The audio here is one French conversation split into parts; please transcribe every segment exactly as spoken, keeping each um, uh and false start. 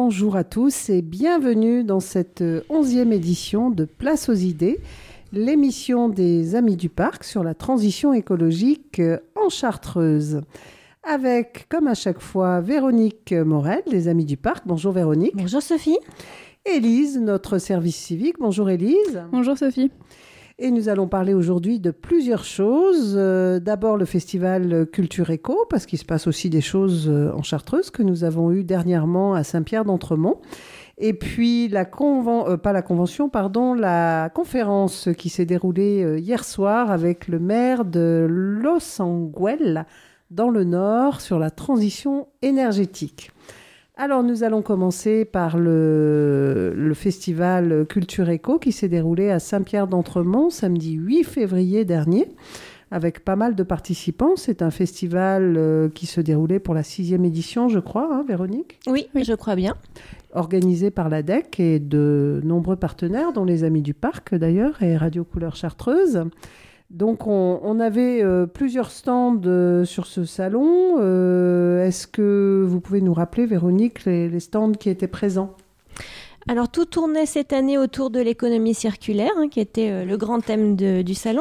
bonjour à tous et bienvenue dans cette onzième édition de Place aux idées, l'émission des Amis du Parc sur la transition écologique en Chartreuse. Avec, comme à chaque fois, Véronique Morel, des Amis du Parc. Bonjour Véronique. Bonjour Sophie. Élise, notre service civique. Bonjour Élise. Bonjour Sophie. Et nous allons parler aujourd'hui de plusieurs choses. Euh, d'abord le festival Culture Éco, parce qu'il se passe aussi des choses en Chartreuse que nous avons eues dernièrement à Saint-Pierre-d'Entremont. Et puis, la conven... euh, pas la convention, pardon, la conférence qui s'est déroulée euh, hier soir avec le maire de Losanguel, dans le Nord, sur la transition énergétique. Alors, nous allons commencer par le, le festival Culture Éco qui s'est déroulé à Saint-Pierre-d'Entremont, samedi huit février dernier, avec pas mal de participants. C'est un festival euh, qui se déroulait pour la sixième édition, je crois, hein, Véronique ? Oui, oui, je crois bien. Organisé par l'A D E C et de nombreux partenaires, dont les Amis du Parc d'ailleurs, et Radio Couleur Chartreuse. Donc, on, on avait euh, plusieurs stands euh, sur ce salon. Euh, est-ce que vous pouvez nous rappeler, Véronique, les, les stands qui étaient présents ? Alors, tout tournait cette année autour de l'économie circulaire, hein, qui était euh, le grand thème de, du salon.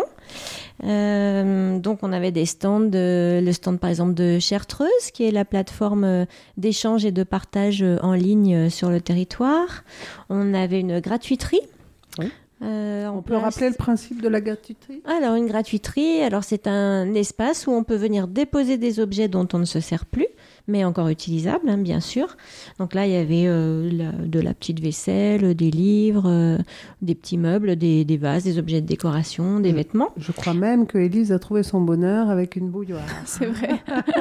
Euh, donc, on avait des stands, de, le stand par exemple de Chartreuse, qui est la plateforme d'échange et de partage en ligne sur le territoire. On avait une gratuiterie. Oui. Euh, on peut place... rappeler le principe de la gratuiterie ? Alors, une gratuiterie, alors c'est un espace où on peut venir déposer des objets dont on ne se sert plus, mais encore utilisables, hein, bien sûr. Donc là, il y avait euh, la, de la petite vaisselle, des livres, euh, des petits meubles, des, des vases, des objets de décoration, des je, vêtements. Je crois même que Élise a trouvé son bonheur avec une bouilloire. C'est vrai.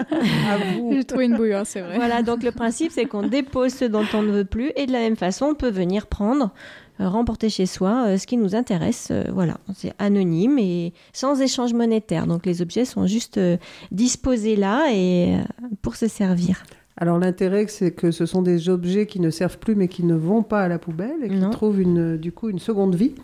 À vous. J'ai trouvé une bouilloire, c'est vrai. Voilà, donc le principe, c'est qu'on dépose ce dont on ne veut plus et de la même façon, on peut venir prendre... remporter chez soi euh, ce qui nous intéresse. Euh, voilà, c'est anonyme et sans échange monétaire. Donc les objets sont juste euh, disposés là et euh, pour se servir. Alors l'intérêt, c'est que ce sont des objets qui ne servent plus mais qui ne vont pas à la poubelle et qui non. trouvent une, du coup une seconde vie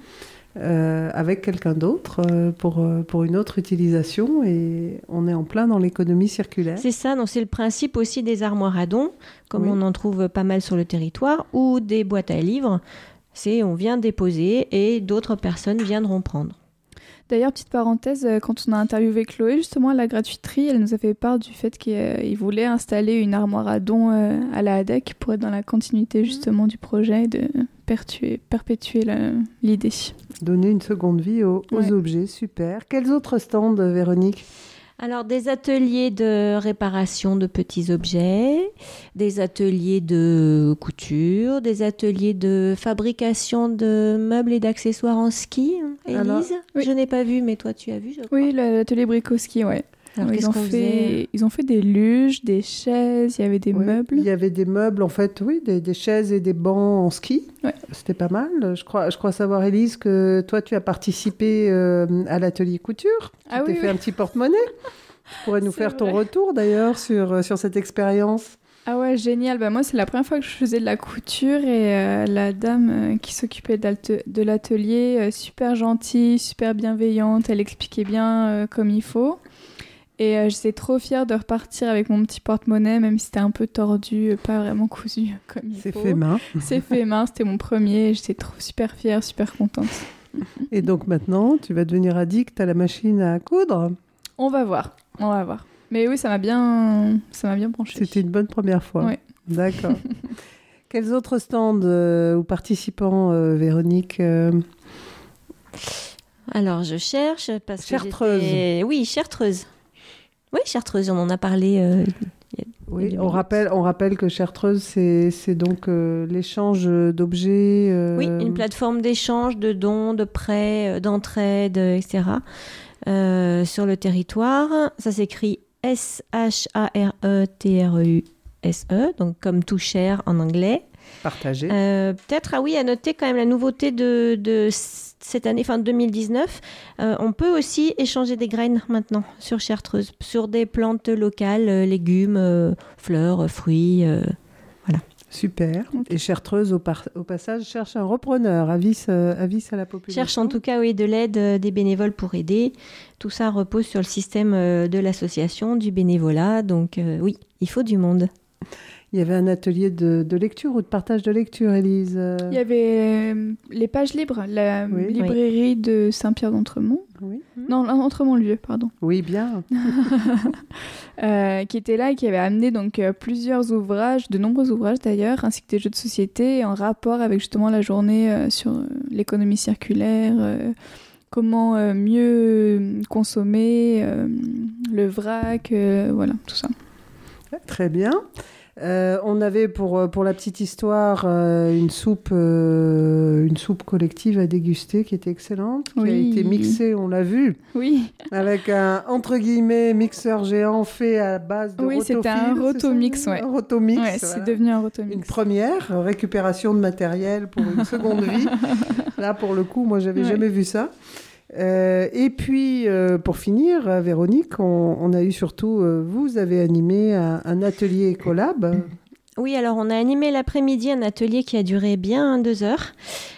euh, avec quelqu'un d'autre euh, pour, euh, pour une autre utilisation, et on est en plein dans l'économie circulaire. C'est ça, donc c'est le principe aussi des armoires à dons, comme oui. on en trouve pas mal sur le territoire, ou des boîtes à livres. C'est on vient déposer et d'autres personnes viendront prendre. D'ailleurs, petite parenthèse, quand on a interviewé Chloé, justement, à la gratuiterie, elle nous a fait part du fait qu'il voulait installer une armoire à dons à la A D E C pour être dans la continuité, justement, du projet et de perpétuer, perpétuer la, l'idée. Donner une seconde vie aux, aux ouais. objets, super. Quels autres stands, Véronique ? Alors, des ateliers de réparation de petits objets, des ateliers de couture, des ateliers de fabrication de meubles et d'accessoires en ski. Élise, Alors, oui. Je n'ai pas vu, mais toi, tu as vu, je crois. Oui, l'atelier Brico-Ski, ouais. Alors, ils, ont fait, ils ont fait des luges, des chaises, il y avait des oui, meubles. Il y avait des meubles, en fait, oui, des, des chaises et des bancs en ski. Ouais. C'était pas mal. Je crois, je crois savoir, Élise, que toi, tu as participé euh, à l'atelier couture. Ah, tu t'es oui, fait oui. un petit porte-monnaie. Tu pourrais nous c'est faire ton vrai. retour, d'ailleurs, sur, sur cette expérience. Ah ouais, génial. Bah, moi, c'est la première fois que je faisais de la couture et euh, la dame euh, qui s'occupait de l'atelier, euh, super gentille, super bienveillante, elle expliquait bien euh, comme il faut. Et euh, j'étais trop fière de repartir avec mon petit porte-monnaie, même si c'était un peu tordu, pas vraiment cousu comme il c'est faut. C'est fait main. C'est fait main, c'était mon premier. J'étais trop super fière, super contente. Et donc maintenant, tu vas devenir addict à la machine à coudre ? On va voir, on va voir. Mais oui, ça m'a bien, ça m'a bien penché. C'était une bonne première fois. Oui. D'accord. Quels autres stands euh, ou participants, euh, Véronique euh... Alors, je cherche parce Chartreuse. que j'étais... Oui, Chartreuse. Oui, Chartreuse, on en a parlé. Euh, il y a, oui, il y a on rappelle, on rappelle que Chartreuse, c'est, c'est donc euh, l'échange d'objets. Euh... Oui, une plateforme d'échange, de dons, de prêts, d'entraide, et cetera. Euh, sur le territoire. Ça s'écrit S H A R E T R E U S E, donc comme tout cher en anglais. Partagé. Euh, peut-être, ah oui, à noter quand même la nouveauté de, de cette année, fin deux mille dix-neuf. Euh, on peut aussi échanger des graines maintenant sur Chartreuse, sur des plantes locales, euh, légumes, euh, fleurs, euh, fruits, euh, voilà. Super. Okay. Et Chartreuse, au, par- au passage, cherche un repreneur, avis, euh, avis à la population. Cherche en tout cas, oui, de l'aide, euh, des bénévoles pour aider. Tout ça repose sur le système euh, de l'association, du bénévolat. Donc euh, oui, il faut du monde. Il y avait un atelier de, de lecture ou de partage de lecture, Élise. Il y avait euh, les pages libres, la Oui. librairie de Saint-Pierre-d'Entremont. Oui. Non, Entremont-le-Vieux, pardon. Oui, bien. euh, qui était là et qui avait amené donc euh, plusieurs ouvrages, de nombreux ouvrages d'ailleurs, ainsi que des jeux de société en rapport avec justement la journée euh, sur euh, l'économie circulaire, euh, comment euh, mieux consommer, euh, le vrac, euh, voilà, tout ça. Très bien. Euh, on avait pour, pour la petite histoire euh, une soupe euh, une soupe collective à déguster qui était excellente, qui oui. a été mixée, on l'a vu, oui. avec un entre guillemets mixeur géant fait à base de oui, rotofil. Oui, c'était un rotomix, ouais. Un rotomix, ouais, voilà. C'est devenu un rotomix. Une première euh, récupération de matériel pour une seconde vie. Là, pour le coup, moi, j'avais ouais. jamais vu ça. Euh, et puis, euh, pour finir, euh, Véronique, on, on a eu surtout, euh, vous avez animé un, un atelier Ecolab. Oui, alors on a animé l'après-midi un atelier qui a duré bien deux heures,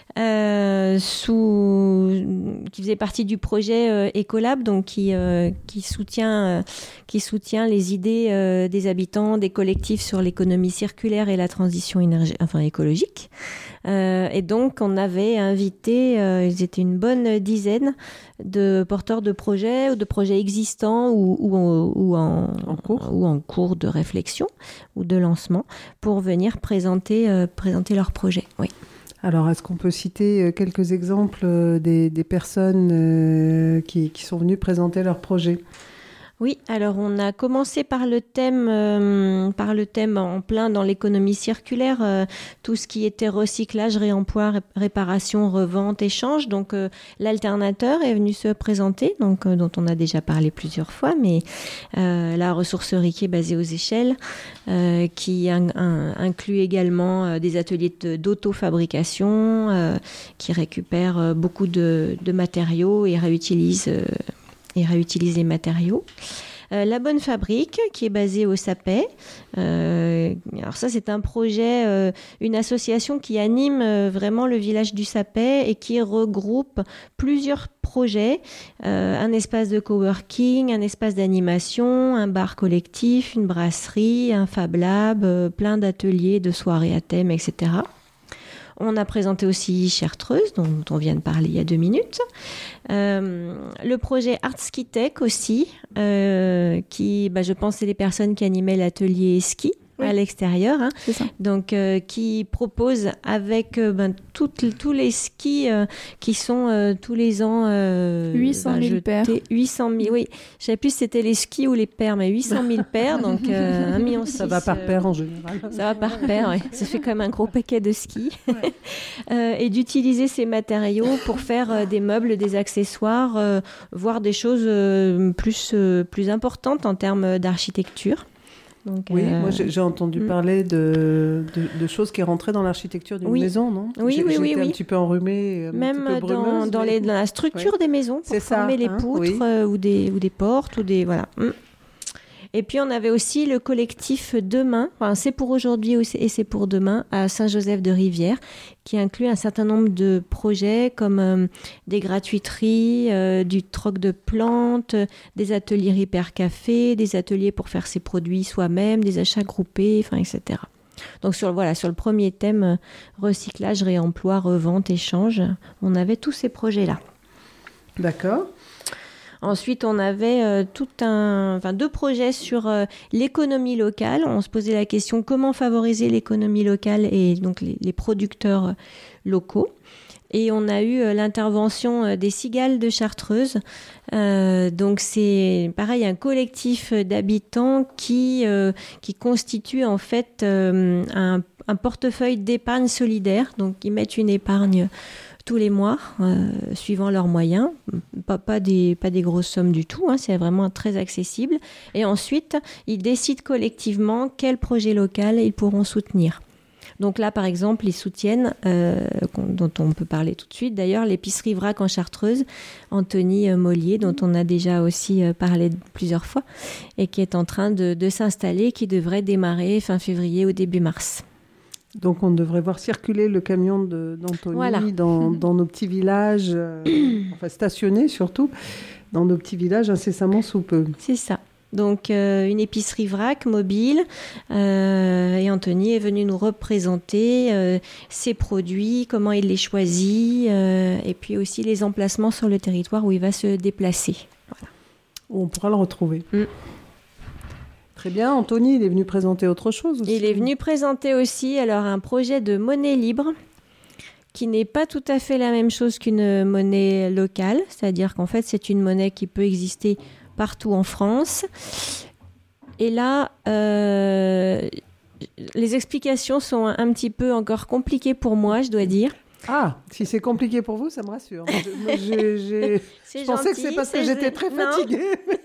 euh, sous, qui faisait partie du projet euh, Ecolab, donc qui, euh, qui, soutient, euh, qui soutient les idées euh, des habitants, des collectifs sur l'économie circulaire et la transition énergie, enfin, écologique. Euh, et donc, on avait invité, euh, ils étaient une bonne dizaine de porteurs de projets ou de projets existants ou, ou, en, ou, en, en cours. ou en cours de réflexion ou de lancement pour venir présenter, euh, présenter leurs projets. Oui. Alors, est-ce qu'on peut citer quelques exemples des, des personnes euh, qui, qui sont venues présenter leurs projets ? Oui, alors on a commencé par le thème, euh, par le thème en plein dans l'économie circulaire, euh, tout ce qui était recyclage, réemploi, ré- réparation, revente, échange. Donc euh, l'alternateur est venu se présenter, donc euh, dont on a déjà parlé plusieurs fois, mais euh, la ressourcerie qui est basée aux échelles, euh, qui un, un, inclut également euh, des ateliers de, d'auto-fabrication, euh, qui récupèrent euh, beaucoup de, de matériaux et réutilisent. Euh, et réutilise les matériaux. Euh, la Bonne Fabrique, qui est basée au Sapet. Euh, alors ça, c'est un projet, euh, une association qui anime euh, vraiment le village du Sapet et qui regroupe plusieurs projets. Euh, un espace de coworking, un espace d'animation, un bar collectif, une brasserie, un Fab Lab, euh, plein d'ateliers, de soirées à thème, et cetera. On a présenté aussi Chartreuse, dont on vient de parler il y a deux minutes. Euh, le projet Artskitech aussi, euh, qui, bah, je pense, c'est les personnes qui animaient l'atelier ski. Oui. À l'extérieur, hein. C'est ça. Donc euh, qui propose avec euh, ben, toutes, tous les skis euh, qui sont euh, tous les ans euh, huit cent mille ben, paires. huit cent mille, oui. Je ne sais plus si c'était les skis ou les paires, mais huit cent mille paires, donc euh, un million six. Ça va par paire en général. Ça va par paire, oui. Ça fait quand même un gros paquet de skis. Ouais. euh, et d'utiliser ces matériaux pour faire euh, des meubles, des accessoires, euh, voire des choses euh, plus, euh, plus importantes en termes d'architecture. Donc, oui, euh... moi j'ai, j'ai entendu mm. parler de, de, de choses qui rentraient dans l'architecture d'une oui. maison, non ? Oui, j'ai, oui, j'étais oui. un oui. petit peu enrhumée, un même petit peu brumeuse, dans, dans, mais... les, dans la structure oui. des maisons, pour c'est former ça, les hein, poutres oui. euh, ou, des, ou des portes, ou des... Voilà. Mm. Et puis, on avait aussi le collectif Demain, enfin, c'est pour aujourd'hui et c'est pour demain, à Saint-Joseph-de-Rivière, qui inclut un certain nombre de projets comme euh, des gratuiteries, euh, du troc de plantes, des ateliers Repair Café, des ateliers pour faire ses produits soi-même, des achats groupés, enfin, et cetera. Donc, sur, voilà, sur le premier thème, euh, recyclage, réemploi, revente, échange, on avait tous ces projets-là. D'accord. Ensuite, on avait euh, tout un, enfin, deux projets sur euh, l'économie locale. On se posait la question comment favoriser l'économie locale et donc les, les producteurs euh, locaux. Et on a eu euh, l'intervention euh, des Cigales de Chartreuse. Euh, donc c'est pareil, un collectif d'habitants qui, euh, qui constitue en fait euh, un, un portefeuille d'épargne solidaire. Donc ils mettent une épargne tous les mois, euh, suivant leurs moyens, pas, pas, des, pas des grosses sommes du tout, hein, c'est vraiment très accessible. Et ensuite, ils décident collectivement quel projet local ils pourront soutenir. Donc là, par exemple, ils soutiennent, euh, dont on peut parler tout de suite d'ailleurs, l'épicerie Vrac en Chartreuse, Anthony Mollier, dont on a déjà aussi parlé plusieurs fois, et qui est en train de, de s'installer, qui devrait démarrer fin février ou début mars. Donc, on devrait voir circuler le camion de, d'Anthony voilà. dans, dans nos petits villages, euh, enfin stationner surtout, dans nos petits villages incessamment sous peu. C'est ça. donc euh, une épicerie vrac mobile. Euh, et Anthony est venu nous représenter euh, ses produits, comment il les choisit, euh, et puis aussi les emplacements sur le territoire où il va se déplacer. Voilà. On pourra le retrouver. Mm. Très bien. Anthony, il est venu présenter autre chose aussi. Il est venu présenter aussi alors, un projet de monnaie libre qui n'est pas tout à fait la même chose qu'une monnaie locale. C'est-à-dire qu'en fait, c'est une monnaie qui peut exister partout en France. Et là, euh, les explications sont un petit peu encore compliquées pour moi, je dois dire. Ah, si c'est compliqué pour vous, ça me rassure. Je, moi, j'ai, j'ai... je pensais gentil, que c'est parce c'est... que j'étais très fatiguée.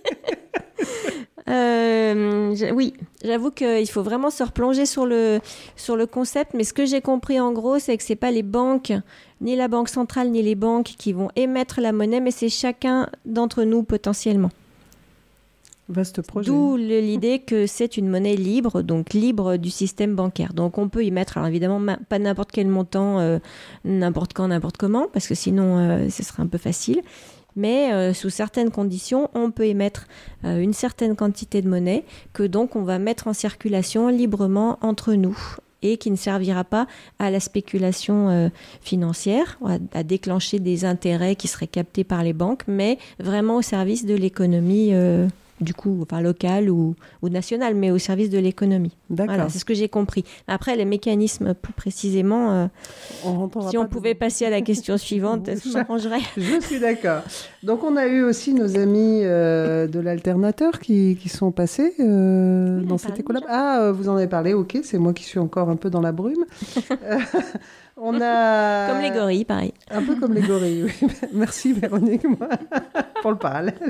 Euh, j- oui, j'avoue qu'il faut vraiment se replonger sur le, sur le concept, mais ce que j'ai compris en gros, c'est que ce n'est pas les banques, ni la Banque centrale, ni les banques qui vont émettre la monnaie, mais c'est chacun d'entre nous potentiellement. Vaste projet. D'où le- l'idée que c'est une monnaie libre, donc libre du système bancaire. Donc on peut y mettre, alors évidemment, ma- pas n'importe quel montant, euh, n'importe quand, n'importe comment, parce que sinon euh, ce serait un peu facile. Mais euh, sous certaines conditions, on peut émettre euh, une certaine quantité de monnaie que donc on va mettre en circulation librement entre nous et qui ne servira pas à la spéculation euh, financière, à, à déclencher des intérêts qui seraient captés par les banques, mais vraiment au service de l'économie euh, du coup, enfin locale ou, ou nationale, mais au service de l'économie. D'accord. Voilà, c'est ce que j'ai compris. Après, les mécanismes plus précisément, euh, On si on pouvait de... passer à la question suivante, ça m'arrangerait. Je suis d'accord. Donc, on a eu aussi nos amis euh, de l'alternateur qui, qui sont passés euh, oui, dans cette école. Ah, euh, vous en avez parlé, ok, c'est moi qui suis encore un peu dans la brume. euh, on a... Comme les gorilles, pareil. Un peu comme les gorilles, oui. Merci Véronique pour le parallèle.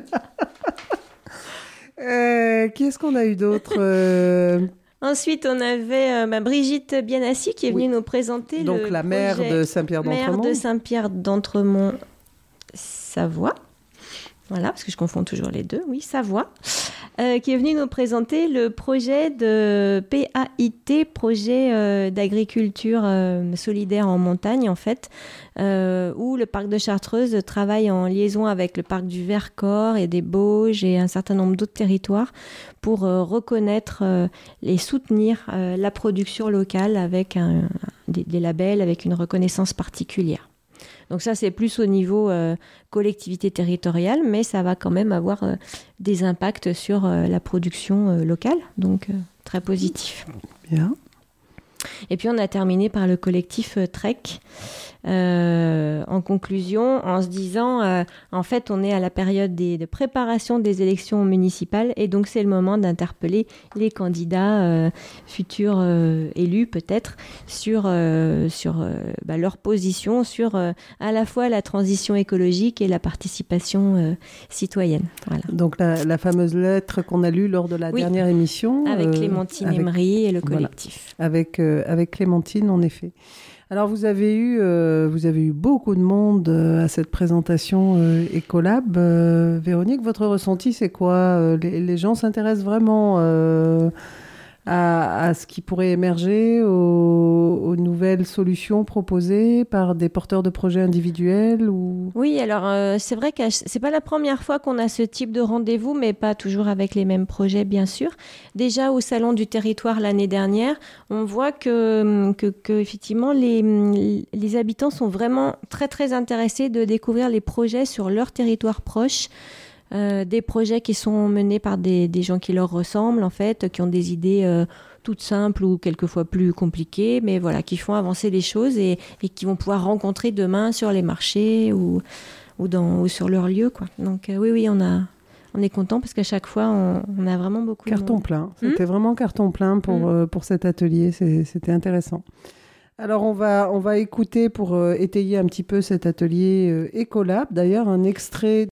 Euh, qui est-ce qu'on a eu d'autre euh... Ensuite, on avait euh, bah, Brigitte Bienassi qui est venue oui. nous présenter Donc, le la maire de Saint-Pierre-d'Entremont. Maire de Saint-Pierre-d'Entremont, Savoie. Voilà, parce que je confonds toujours les deux. Oui, Savoie. Euh, qui est venue nous présenter le projet de P A I T, projet euh, d'agriculture euh, solidaire en montagne, en fait, euh, où le parc de Chartreuse travaille en liaison avec le parc du Vercors et des Bauges et un certain nombre d'autres territoires pour euh, reconnaître euh, et soutenir euh, la production locale avec un, des, des labels, avec une reconnaissance particulière. Donc ça, c'est plus au niveau euh, collectivité territoriale, mais ça va quand même avoir euh, des impacts sur euh, la production euh, locale, donc euh, très positif. Bien. Et puis on a terminé par le collectif euh, Trek, euh, en conclusion, en se disant, euh, en fait, on est à la période des, de préparation des élections municipales, et donc c'est le moment d'interpeller les candidats euh, futurs euh, élus, peut-être, sur, euh, sur euh, bah, leur position sur euh, à la fois la transition écologique et la participation euh, citoyenne. Voilà. Donc la, la fameuse lettre qu'on a lue lors de la oui, dernière émission. Avec Clémentine euh, Emery et le collectif. Voilà, avec, euh, avec Clémentine, en effet. Alors, vous avez eu, euh, vous avez eu beaucoup de monde euh, à cette présentation euh, Ecolab. Euh, Véronique, votre ressenti, c'est quoi ? euh, les, les gens s'intéressent vraiment euh, à, à ce qui pourrait émerger, aux, aux nouvelles solutions proposées par des porteurs de projets individuels ou... Oui, alors euh, c'est vrai que c'est pas la première fois qu'on a ce type de rendez-vous, mais pas toujours avec les mêmes projets, bien sûr. Déjà au Salon du Territoire l'année dernière, on voit que, que, que effectivement les, les habitants sont vraiment très très intéressés de découvrir les projets sur leur territoire proche. Euh, des projets qui sont menés par des, des gens qui leur ressemblent, en fait, qui ont des idées euh, toutes simples ou quelquefois plus compliquées, mais voilà, qui font avancer les choses et, et qui vont pouvoir rencontrer demain sur les marchés ou, ou, dans, ou sur leur lieu, quoi. Donc euh, oui, oui, on, a, on est content parce qu'à chaque fois, on, on a vraiment beaucoup carton de monde. Plein. C'était mmh. vraiment carton plein pour, mmh. euh, pour cet atelier. C'est, c'était intéressant. Alors, on va, on va écouter, pour euh, étayer un petit peu cet atelier euh, Ecolab, d'ailleurs, un extrait.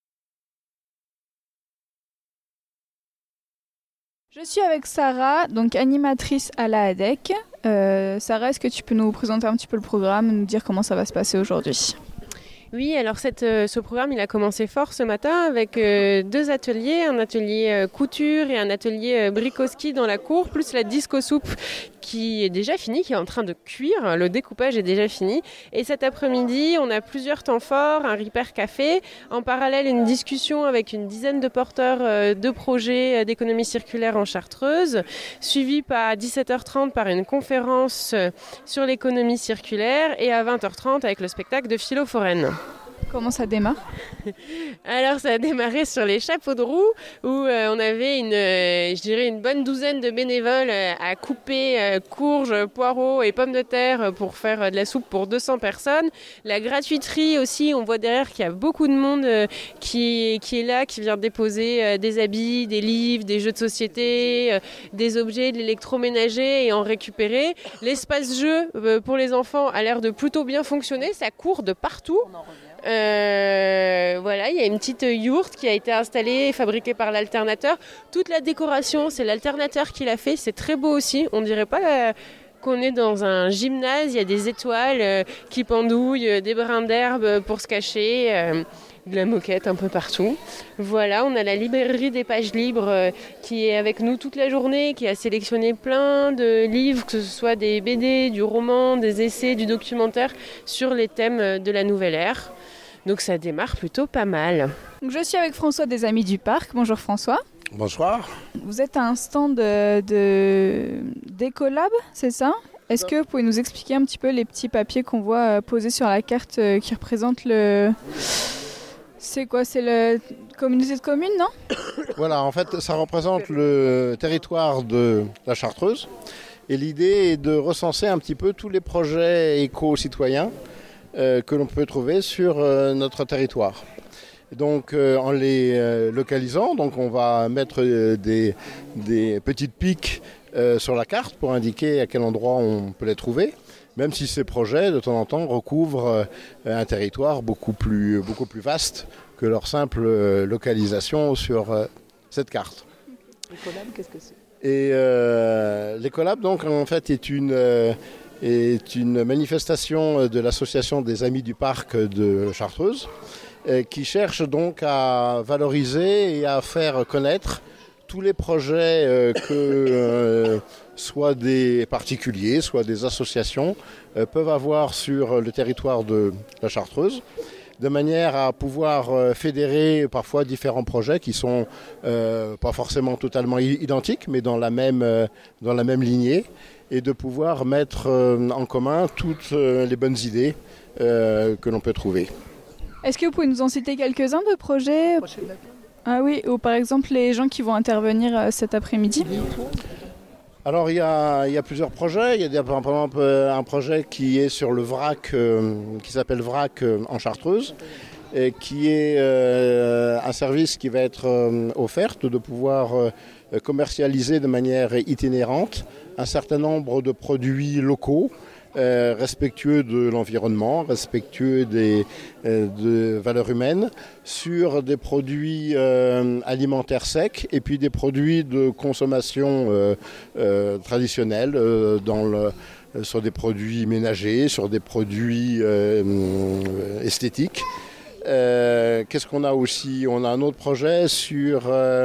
Je suis avec Sarah, donc animatrice à la A D E C. Euh, Sarah, est-ce que tu peux nous présenter un petit peu le programme, nous dire comment ça va se passer aujourd'hui ? Oui, alors cette, euh, ce programme, il a commencé fort ce matin avec euh, deux ateliers, un atelier euh, couture et un atelier euh, bricoski dans la cour, plus la disco soupe qui est déjà fini, qui est en train de cuire. Le découpage est déjà fini. Et cet après-midi, on a plusieurs temps forts, un Repair Café. En parallèle, une discussion avec une dizaine de porteurs euh, de projets d'économie circulaire en Chartreuse, suivi à dix-sept heures trente par une conférence sur l'économie circulaire et à vingt heures trente avec le spectacle de Philo Foraine. Comment ça démarre ? Alors ça a démarré sur les chapeaux de roue où euh, on avait une, euh, je dirais une bonne douzaine de bénévoles euh, à couper euh, courges, poireaux et pommes de terre pour faire euh, de la soupe pour deux cents personnes. La gratuiterie aussi, on voit derrière qu'il y a beaucoup de monde euh, qui, qui est là, qui vient déposer euh, des habits, des livres, des jeux de société, euh, des objets, de l'électroménager et en récupérer. L'espace jeu euh, pour les enfants a l'air de plutôt bien fonctionner, ça court de partout. Euh, voilà, il y a une petite yourte qui a été installée et fabriquée par l'alternateur. Toute la décoration, c'est l'alternateur qui l'a fait. C'est très beau aussi. On dirait pas euh, qu'on est dans un gymnase. Il y a des étoiles euh, qui pendouillent, euh, des brins d'herbe pour se cacher, euh, de la moquette un peu partout. Voilà, on a la librairie des pages libres euh, qui est avec nous toute la journée, qui a sélectionné plein de livres, que ce soit des B D, du roman, des essais, du documentaire sur les thèmes de la nouvelle ère. Donc ça démarre plutôt pas mal. Donc je suis avec François des Amis du Parc. Bonjour François. Bonsoir. Vous êtes à un stand de, de d'Ecolab, c'est ça ? Est-ce que vous pouvez nous expliquer un petit peu les petits papiers qu'on voit posés sur la carte qui représentent le... C'est quoi ? C'est la communauté de communes, non ? Voilà, en fait, ça représente le territoire de la Chartreuse. Et l'idée est de recenser un petit peu tous les projets éco-citoyens Euh, que l'on peut trouver sur euh, notre territoire. Donc euh, en les euh, localisant, donc on va mettre euh, des, des petites piques euh, sur la carte pour indiquer à quel endroit on peut les trouver, même si ces projets de temps en temps recouvrent euh, un territoire beaucoup plus, beaucoup plus vaste que leur simple euh, localisation sur euh, cette carte. L'Ecolab, qu'est-ce que c'est ? Et euh, l'Ecolab donc en fait est une euh, est une manifestation de l'association des Amis du Parc de Chartreuse qui cherche donc à valoriser et à faire connaître tous les projets que euh, soit des particuliers, soit des associations euh, peuvent avoir sur le territoire de la Chartreuse, de manière à pouvoir euh, fédérer parfois différents projets qui sont euh, pas forcément totalement identiques, mais dans la même, euh, dans la même lignée, et de pouvoir mettre euh, en commun toutes euh, les bonnes idées euh, que l'on peut trouver. Est-ce que vous pouvez nous en citer quelques-uns de projets ? Ah oui, ou par exemple les gens qui vont intervenir euh, cet après-midi ? Alors il y a, il y a plusieurs projets. Il y a par exemple un projet qui est sur le vrac, euh, qui s'appelle Vrac euh, en Chartreuse, et qui est euh, un service qui va être euh, offert, de pouvoir euh, commercialiser de manière itinérante un certain nombre de produits locaux, euh, respectueux de l'environnement, respectueux des euh, de valeurs humaines, sur des produits euh, alimentaires secs et puis des produits de consommation euh, euh, traditionnelle, euh, dans le, euh, sur des produits ménagers, sur des produits euh, esthétiques. Euh, qu'est-ce qu'on a aussi ? On a un autre projet sur, euh,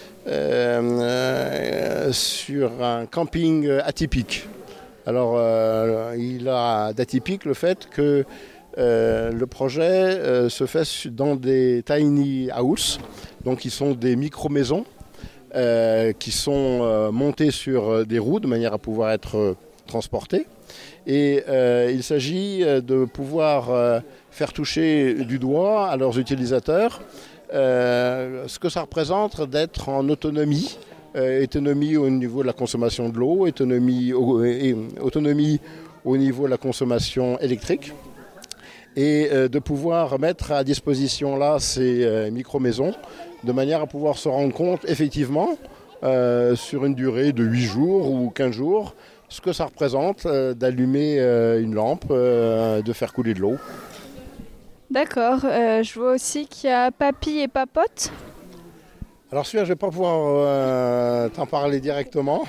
euh, sur un camping atypique. Alors, euh, il a d'atypique le fait que euh, le projet euh, se fait dans des tiny house, donc qui sont des micro-maisons euh, qui sont euh, montées sur des roues de manière à pouvoir être euh, transportées. Et euh, il s'agit de pouvoir euh, faire toucher du doigt à leurs utilisateurs euh, ce que ça représente d'être en autonomie. Euh, autonomie au niveau de la consommation de l'eau, autonomie au, et, autonomie au niveau de la consommation électrique, et euh, de pouvoir mettre à disposition là ces euh, micro-maisons de manière à pouvoir se rendre compte effectivement euh, sur une durée de huit jours ou quinze jours ce que ça représente euh, d'allumer euh, une lampe, euh, de faire couler de l'eau. D'accord, euh, je vois aussi qu'il y a Papy et Papote. Alors celui-là, je ne vais pas pouvoir euh, t'en parler directement.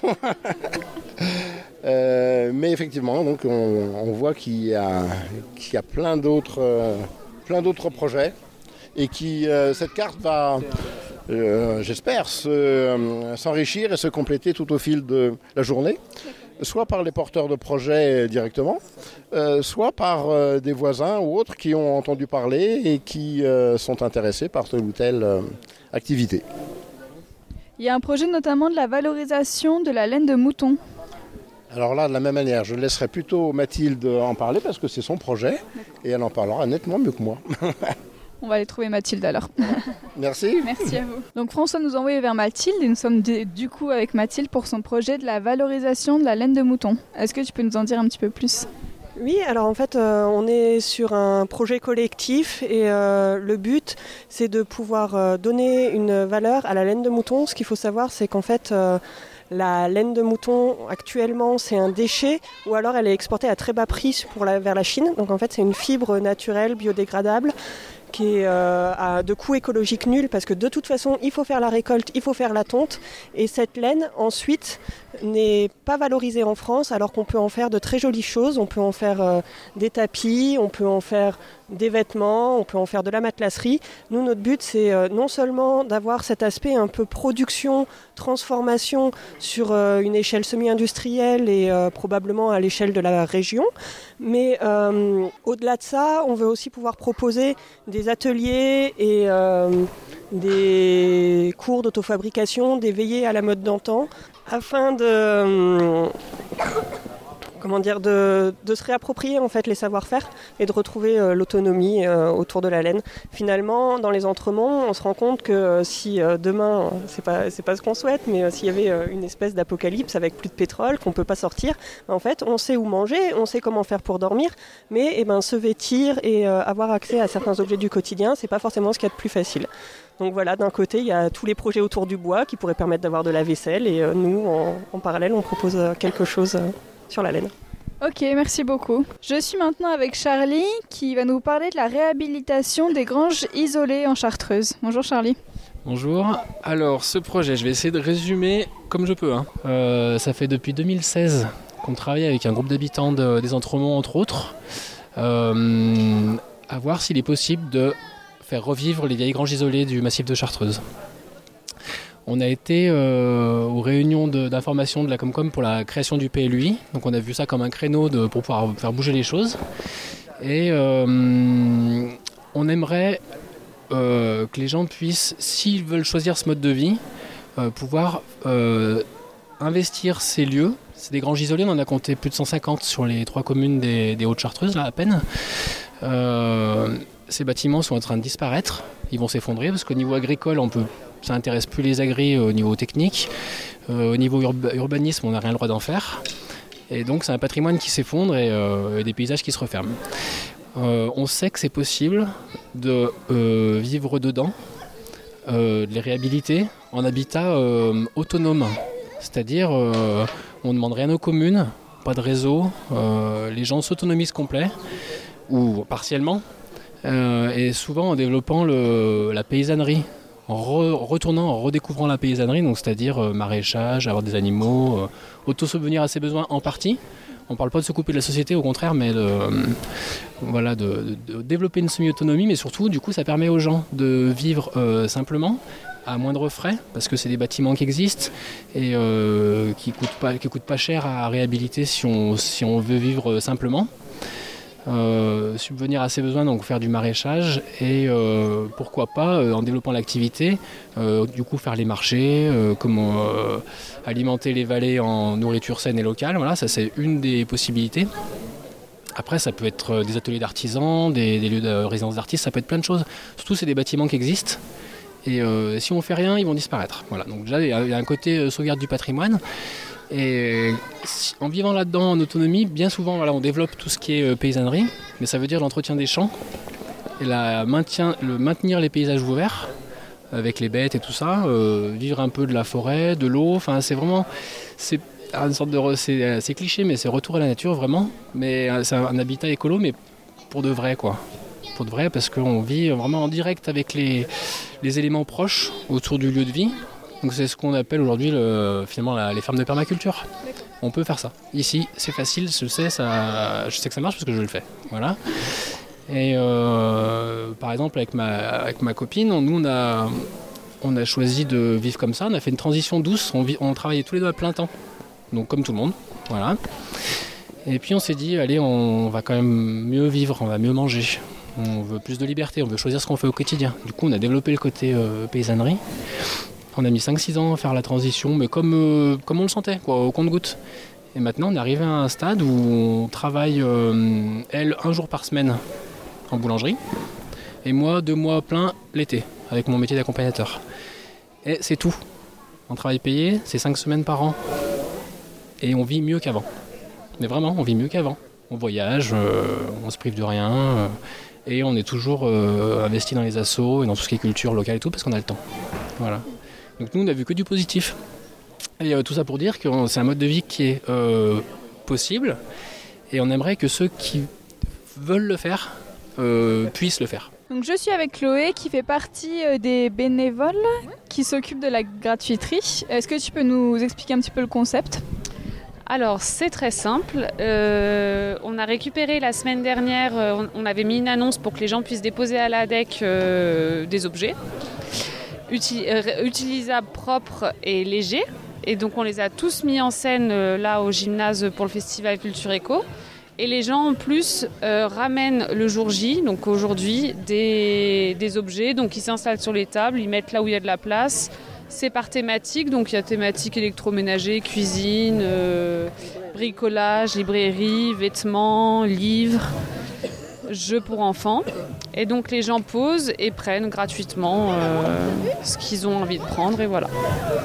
euh, mais effectivement, donc, on, on voit qu'il y a, qu'il y a plein, d'autres, euh, plein d'autres projets. Et que euh, cette carte va, euh, j'espère, se, euh, s'enrichir et se compléter tout au fil de la journée. soit par les porteurs de projets directement, euh, soit par euh, des voisins ou autres qui ont entendu parler et qui euh, sont intéressés par telle ou telle euh, activité. Il y a un projet notamment de la valorisation de la laine de mouton. Alors là, de la même manière, je laisserai plutôt Mathilde en parler parce que c'est son projet et elle en parlera nettement mieux que moi. On va aller trouver Mathilde alors. Merci. Merci à vous. Donc François nous a envoyé vers Mathilde et nous sommes d- du coup avec Mathilde pour son projet de la valorisation de la laine de mouton. Est-ce que tu peux nous en dire un petit peu plus ? Oui, alors en fait, euh, on est sur un projet collectif et euh, le but, c'est de pouvoir euh, donner une valeur à la laine de mouton. Ce qu'il faut savoir, c'est qu'en fait, euh, la laine de mouton, actuellement, c'est un déchet ou alors elle est exportée à très bas prix pour la, vers la Chine. Donc en fait, c'est une fibre naturelle, biodégradable, qui est euh, à de coûts écologiques nuls parce que de toute façon, il faut faire la récolte, il faut faire la tonte. Et cette laine, ensuite, n'est pas valorisée en France alors qu'on peut en faire de très jolies choses. On peut en faire euh, des tapis, on peut en faire des vêtements, on peut en faire de la matelasserie. Nous, notre but, c'est euh, non seulement d'avoir cet aspect un peu production, transformation sur euh, une échelle semi-industrielle et euh, probablement à l'échelle de la région, mais euh, au-delà de ça, on veut aussi pouvoir proposer des ateliers et euh, des cours d'autofabrication, des veillées à la mode d'antan, afin de, euh, comment dire, de, de se réapproprier en fait les savoir-faire et de retrouver euh, l'autonomie euh, autour de la laine. Finalement, dans les Entremonts, on se rend compte que euh, si euh, demain, c'est pas, c'est pas ce qu'on souhaite, mais euh, s'il y avait euh, une espèce d'apocalypse avec plus de pétrole, qu'on peut pas sortir, en fait, on sait où manger, on sait comment faire pour dormir, mais eh ben, se vêtir et euh, avoir accès à certains objets du quotidien, c'est pas forcément ce qu'il y a de plus facile. Donc voilà, d'un côté, il y a tous les projets autour du bois qui pourraient permettre d'avoir de la vaisselle et euh, nous, en, en parallèle, on propose euh, quelque chose euh, sur la laine. Ok, merci beaucoup. Je suis maintenant avec Charlie qui va nous parler de la réhabilitation des granges isolées en Chartreuse. Bonjour Charlie. Bonjour. Alors ce projet, je vais essayer de résumer comme je peux. Hein. Euh, ça fait depuis deux mille seize qu'on travaille avec un groupe d'habitants de, des Entremonts entre autres, euh, à voir s'il est possible de faire revivre les vieilles granges isolées du massif de Chartreuse. On a été euh, aux réunions de, d'information de la Comcom pour la création du P L U I, donc on a vu ça comme un créneau de, pour pouvoir faire bouger les choses. Et euh, on aimerait euh, que les gens puissent, s'ils veulent choisir ce mode de vie, euh, pouvoir euh, investir ces lieux. C'est des granges isolées, on en a compté plus de cent cinquante sur les trois communes des, des Hautes-Chartreuses, là à peine. Euh, ces bâtiments sont en train de disparaître, ils vont s'effondrer parce qu'au niveau agricole, on peut, ça n'intéresse plus les agris au niveau technique. Euh, au niveau urba, urbanisme, on n'a rien le droit d'en faire. Et donc c'est un patrimoine qui s'effondre et, euh, et des paysages qui se referment. Euh, on sait que c'est possible de euh, vivre dedans, euh, de les réhabiliter en habitat euh, autonome. C'est-à-dire, euh, on ne demande rien aux communes, pas de réseau, euh, les gens s'autonomisent complet ou partiellement. Euh, et souvent en développant le, la paysannerie, en re, retournant, en redécouvrant la paysannerie, donc c'est-à-dire euh, maraîchage, avoir des animaux, euh, auto-subvenir à ses besoins en partie. On ne parle pas de se couper de la société, au contraire, mais de, euh, voilà, de, de, de développer une semi-autonomie, mais surtout, du coup, ça permet aux gens de vivre euh, simplement, à moindre frais, parce que c'est des bâtiments qui existent et euh, qui ne coûtent pas, qui coûtent pas cher à réhabiliter si on, si on veut vivre simplement. Euh, subvenir à ses besoins, donc faire du maraîchage et euh, pourquoi pas euh, en développant l'activité, euh, du coup faire les marchés, euh, comment euh, alimenter les vallées en nourriture saine et locale. Voilà, ça c'est une des possibilités. Après, ça peut être des ateliers d'artisans, des, des lieux de résidence d'artistes, ça peut être plein de choses. Surtout, c'est des bâtiments qui existent. Et euh, si on fait rien, ils vont disparaître. Voilà. Donc déjà, il y a un côté euh, sauvegarde du patrimoine. Et en vivant là-dedans en autonomie, bien souvent voilà, on développe tout ce qui est euh, paysannerie, mais ça veut dire l'entretien des champs et la maintien, le maintenir les paysages ouverts avec les bêtes et tout ça, euh, vivre un peu de la forêt, de l'eau, enfin c'est vraiment, c'est une sorte de, c'est, c'est cliché mais c'est retour à la nature vraiment, mais c'est un, un habitat écolo mais pour de vrai quoi, pour de vrai parce qu'on vit vraiment en direct avec les, les éléments proches autour du lieu de vie. Donc c'est ce qu'on appelle aujourd'hui le, finalement la, les fermes de permaculture. D'accord. On peut faire ça. Ici, c'est facile, je sais, ça, je sais que ça marche parce que je le fais. Voilà. Et euh, par exemple, avec ma, avec ma copine, on, nous on a, on a choisi de vivre comme ça. On a fait une transition douce. On, vit, on travaillait tous les deux à plein temps. donc comme tout le monde, voilà. Et puis on s'est dit, allez, on va quand même mieux vivre, on va mieux manger. On veut plus de liberté, on veut choisir ce qu'on fait au quotidien. Du coup, on a développé le côté euh, paysannerie. On a mis cinq six ans à faire la transition, mais comme, euh, comme on le sentait, quoi, au compte-gouttes. Et maintenant, on est arrivé à un stade où on travaille, euh, elle, un jour par semaine en boulangerie, et moi, deux mois plein l'été, avec mon métier d'accompagnateur. Et c'est tout. On travaille payé, c'est cinq semaines par an. Et on vit mieux qu'avant. Mais vraiment, on vit mieux qu'avant. On voyage, euh, on se prive de rien, euh, et on est toujours euh, investi dans les assos et dans tout ce qui est culture locale et tout, parce qu'on a le temps. Voilà. Donc nous, on n'a vu que du positif. Et euh, tout ça pour dire que c'est un mode de vie qui est euh, possible, et on aimerait que ceux qui veulent le faire euh, puissent le faire. Donc je suis avec Chloé qui fait partie des bénévoles qui s'occupent de la gratuiterie. Est-ce que tu peux nous expliquer un petit peu le concept ? Alors c'est très simple, euh, on a récupéré la semaine dernière, on, on avait mis une annonce pour que les gens puissent déposer à l'A D E C euh, des objets uti- euh, utilisables, propres et légers. Et donc on les a tous mis en scène euh, là au gymnase pour le festival Culture Éco. Et les gens en plus euh, ramènent le jour J, donc aujourd'hui, des, des objets, donc ils s'installent sur les tables, ils mettent là où il y a de la place. C'est par thématique, donc il y a thématique électroménager, cuisine, euh, bricolage, librairie, vêtements, livres, jeux pour enfants. Et donc les gens posent et prennent gratuitement euh, ce qu'ils ont envie de prendre, et voilà.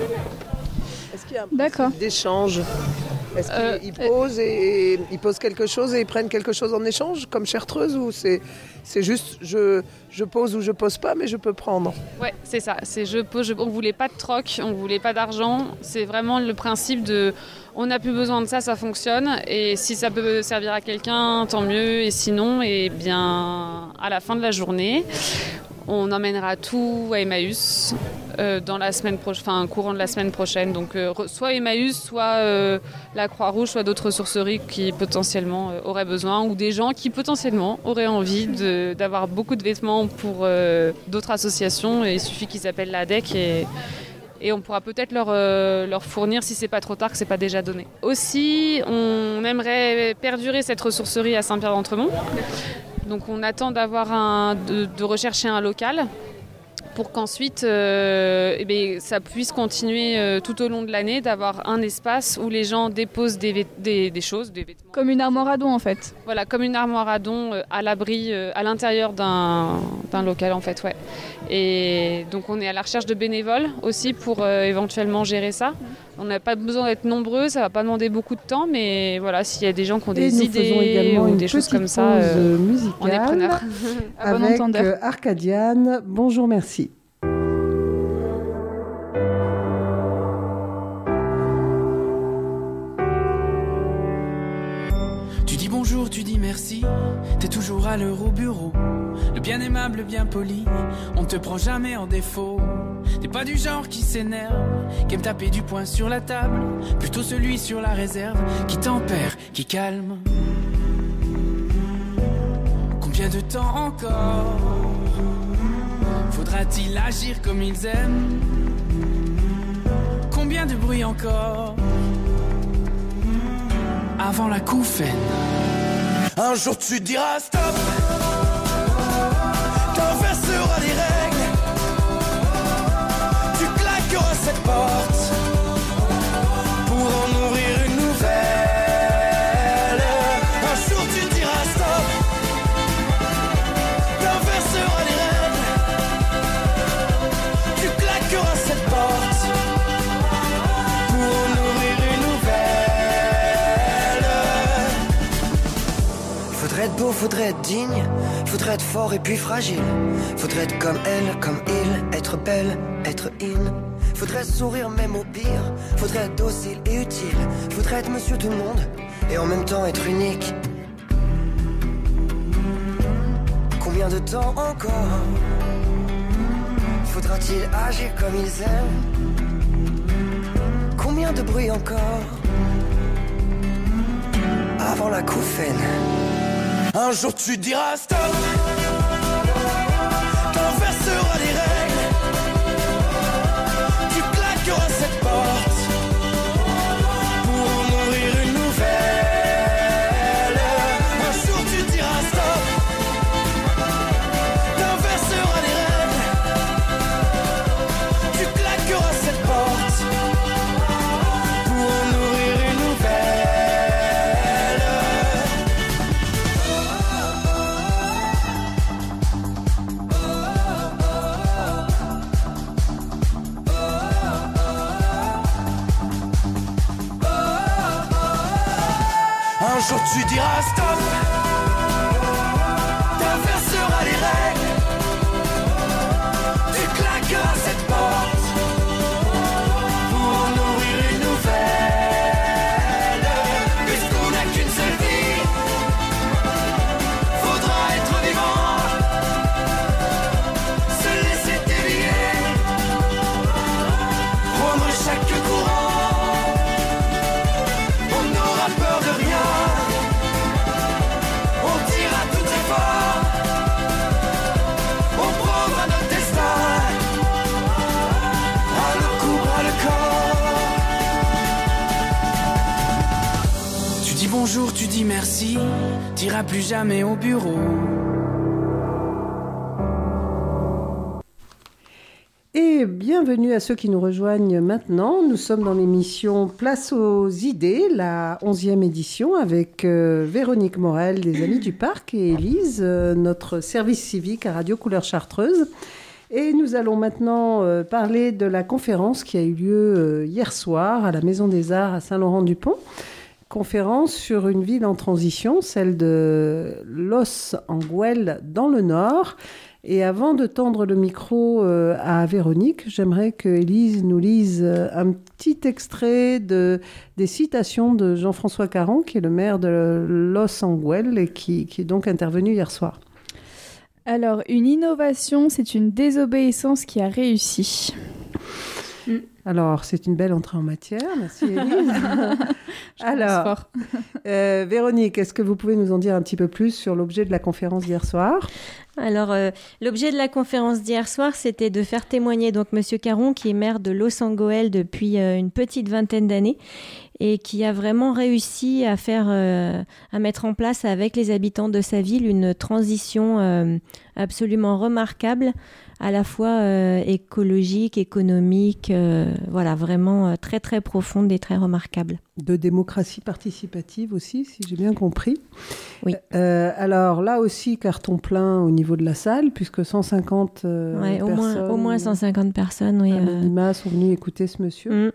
Est-ce qu'il y a un D'accord. principe d'échange ? Est-ce Euh, qu'ils posent et, et ils posent quelque chose et ils prennent quelque chose en échange, comme Chartreuse, ou c'est, c'est juste je, je pose ou je pose pas, mais je peux prendre ? Ouais, c'est ça. C'est je pose, je, on voulait pas de troc, on voulait pas d'argent. C'est vraiment le principe de, on n'a plus besoin de ça, ça fonctionne. Et si ça peut servir à quelqu'un, tant mieux. Et sinon, eh bien, à la fin de la journée, on emmènera tout à Emmaüs euh, dans la semaine prochaine, enfin courant de la semaine prochaine. Donc euh, soit Emmaüs, soit euh, la Croix-Rouge, soit d'autres ressourceries qui potentiellement euh, auraient besoin, ou des gens qui potentiellement auraient envie de, d'avoir beaucoup de vêtements pour euh, d'autres associations. Et il suffit qu'ils appellent l'A D E C et et on pourra peut-être leur, euh, leur fournir, si c'est pas trop tard, que c'est pas déjà donné. Aussi, on aimerait perdurer cette ressourcerie à Saint-Pierre-d'Entremont. Donc on attend d'avoir un, de, de rechercher un local pour qu'ensuite euh, eh bien, ça puisse continuer euh, tout au long de l'année, d'avoir un espace où les gens déposent des, vêt- des, des choses, des vêtements. Comme une armoire à don en fait. Voilà, comme une armoire à don euh, à l'abri, euh, à l'intérieur d'un, d'un local en fait, ouais. Et donc on est à la recherche de bénévoles aussi pour euh, éventuellement gérer ça. On n'a pas besoin d'être nombreux, ça va pas demander beaucoup de temps, mais voilà, s'il y a des gens qui ont des Et nous idées faisons également ou une des choses petite comme ça, pause euh, musicale on est preneurs. À bon avec entendeur. euh, Arcadiane. Bonjour, merci. Tu dis bonjour, tu dis merci, t'es toujours à l'heure au bureau. Le bien aimable, bien poli, on te prend jamais en défaut. T'es pas du genre qui s'énerve, qui aime taper du poing sur la table. Plutôt celui sur la réserve, qui tempère, qui calme. Combien de temps encore faudra-t-il agir comme ils aiment? Combien de bruit encore avant la couffaine? Un jour tu diras stop, t'inverseras les règles, tu claqueras cette porte pour en ouvrir une nouvelle. Un jour tu diras stop, t'inverseras les règles, tu claqueras cette porte pour en ouvrir une nouvelle. Faudrait être beau, faudrait être digne, faudrait être fort et puis fragile. Faudrait être comme elle, comme il, être belle, être in. Faudrait sourire même au pire, faudrait être docile et utile. Faudrait être monsieur tout le monde et en même temps être unique. Combien de temps encore faudra-t-il agir comme ils aiment? Combien de bruit encore avant la couffaine? Un jour tu diras stop, t'inverseras les règles, tu claqueras cette porte pour jour tu diras stop. T'inverseras les règles. Tu claqueras cette porte pour en ouvrir une nouvelle. Puisqu'on n'a qu'une seule vie, faudra être vivant, se laisser dévier, prendre chaque courant. On n'aura peur de rien, on dira tout est fort, on prendra notre destin à le cou, à le corps. Tu dis bonjour, tu dis merci, t'iras plus jamais au bureau. Et bienvenue à ceux qui nous rejoignent maintenant. Nous sommes dans l'émission Place aux idées, la onzième édition, avec euh, Véronique Morel des Amis du Parc et Élise, euh, notre service civique à Radio Couleur Chartreuse. Et nous allons maintenant euh, parler de la conférence qui a eu lieu euh, hier soir à la Maison des Arts à Saint-Laurent-du-Pont. Conférence sur une ville en transition, celle de Los Anguel dans le Nord. Et avant de tendre le micro euh, à Véronique, j'aimerais que Élise nous lise euh, un petit extrait de, des citations de Jean-François Caron, qui est le maire de Los Anguel et qui, qui est donc intervenu hier soir. Alors, une innovation, c'est une désobéissance qui a réussi. Alors, c'est une belle entrée en matière. Merci, Élise. Alors, euh, Véronique, est-ce que vous pouvez nous en dire un petit peu plus sur l'objet de la conférence d'hier soir ? Alors, euh, l'objet de la conférence d'hier soir, c'était de faire témoigner donc Monsieur Caron, qui est maire de Los Anguel depuis euh, une petite vingtaine d'années et qui a vraiment réussi à faire, euh, à mettre en place avec les habitants de sa ville une transition euh, absolument remarquable, à la fois euh, écologique, économique, euh, voilà, vraiment euh, très très profonde et très remarquable. De démocratie participative aussi, si j'ai bien compris. Oui. Euh, alors là aussi, carton plein au niveau de la salle, puisque cent cinquante euh, ouais, personnes... Au moins, au moins cent cinquante personnes, oui. À minima, euh... sont venues écouter ce monsieur. Mm.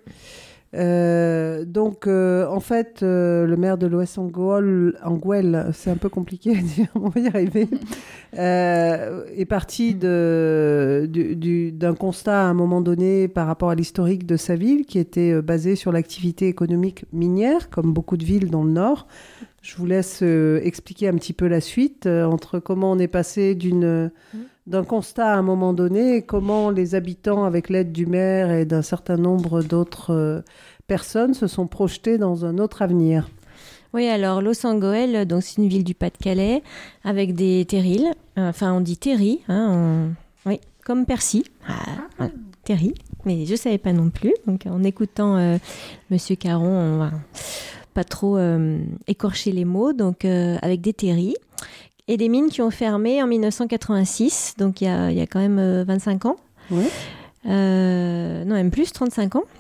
Euh, donc, euh, en fait, euh, le maire de Los Anguel, Anguel, c'est un peu compliqué à dire, on va y arriver, euh, est parti de, du, du, d'un constat à un moment donné par rapport à l'historique de sa ville, qui était basé sur l'activité économique minière, comme beaucoup de villes dans le Nord. Je vous laisse euh, expliquer un petit peu la suite, euh, entre comment on est passé d'une... d'un constat à un moment donné, et comment les habitants, avec l'aide du maire et d'un certain nombre d'autres euh, personnes, se sont projetés dans un autre avenir. Oui, alors Los Anguel, donc c'est une ville du Pas-de-Calais, avec des terrils, enfin on dit terri, hein, on... oui, comme Percy, ah, voilà, terri, mais je ne savais pas non plus, donc en écoutant euh, Monsieur Caron, on va pas trop euh, écorcher les mots, donc euh, avec des terris. Et des mines qui ont fermé en dix-neuf cent quatre-vingt-six, donc il y a, il y a quand même euh, vingt-cinq ans. Oui. Euh, non, même plus, trente-cinq ans.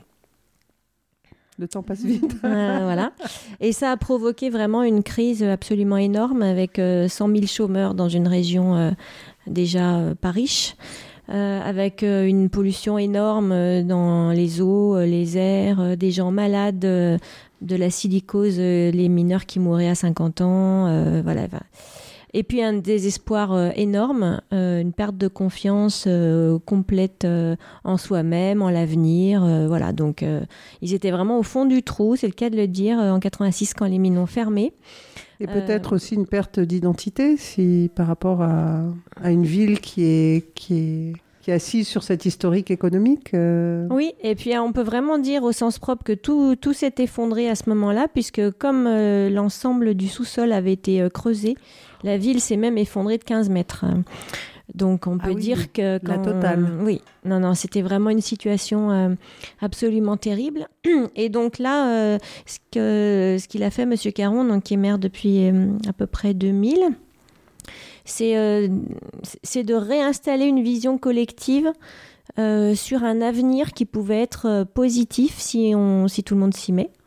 Le temps passe vite. euh, voilà. Et ça a provoqué vraiment une crise absolument énorme, avec euh, cent mille chômeurs dans une région euh, déjà euh, pas riche, euh, avec euh, une pollution énorme euh, dans les eaux, euh, les airs, euh, des gens malades, euh, de la silicose, euh, les mineurs qui mouraient à cinquante ans, euh, voilà. Et puis un désespoir euh, énorme, euh, une perte de confiance euh, complète euh, en soi-même, en l'avenir. Euh, voilà, donc euh, ils étaient vraiment au fond du trou, c'est le cas de le dire, euh, en quatre-vingt-six quand les mines ont fermé. Et peut-être euh... aussi une perte d'identité, si par rapport à, à une ville qui est, qui est, qui est assise sur cet historique économique. Euh... Oui, et puis on peut vraiment dire au sens propre que tout, tout s'est effondré à ce moment-là, puisque comme euh, l'ensemble du sous-sol avait été euh, creusé, la ville s'est même effondrée de quinze mètres. Donc on peut ah oui, dire que... Quand la totale. On... Oui, non, non, c'était vraiment une situation euh, absolument terrible. Et donc là, euh, ce, que, ce qu'il a fait, M. Caron, donc, qui est maire depuis euh, à peu près deux mille, c'est, euh, c'est de réinstaller une vision collective euh, sur un avenir qui pouvait être positif si, on, si tout le monde s'y met,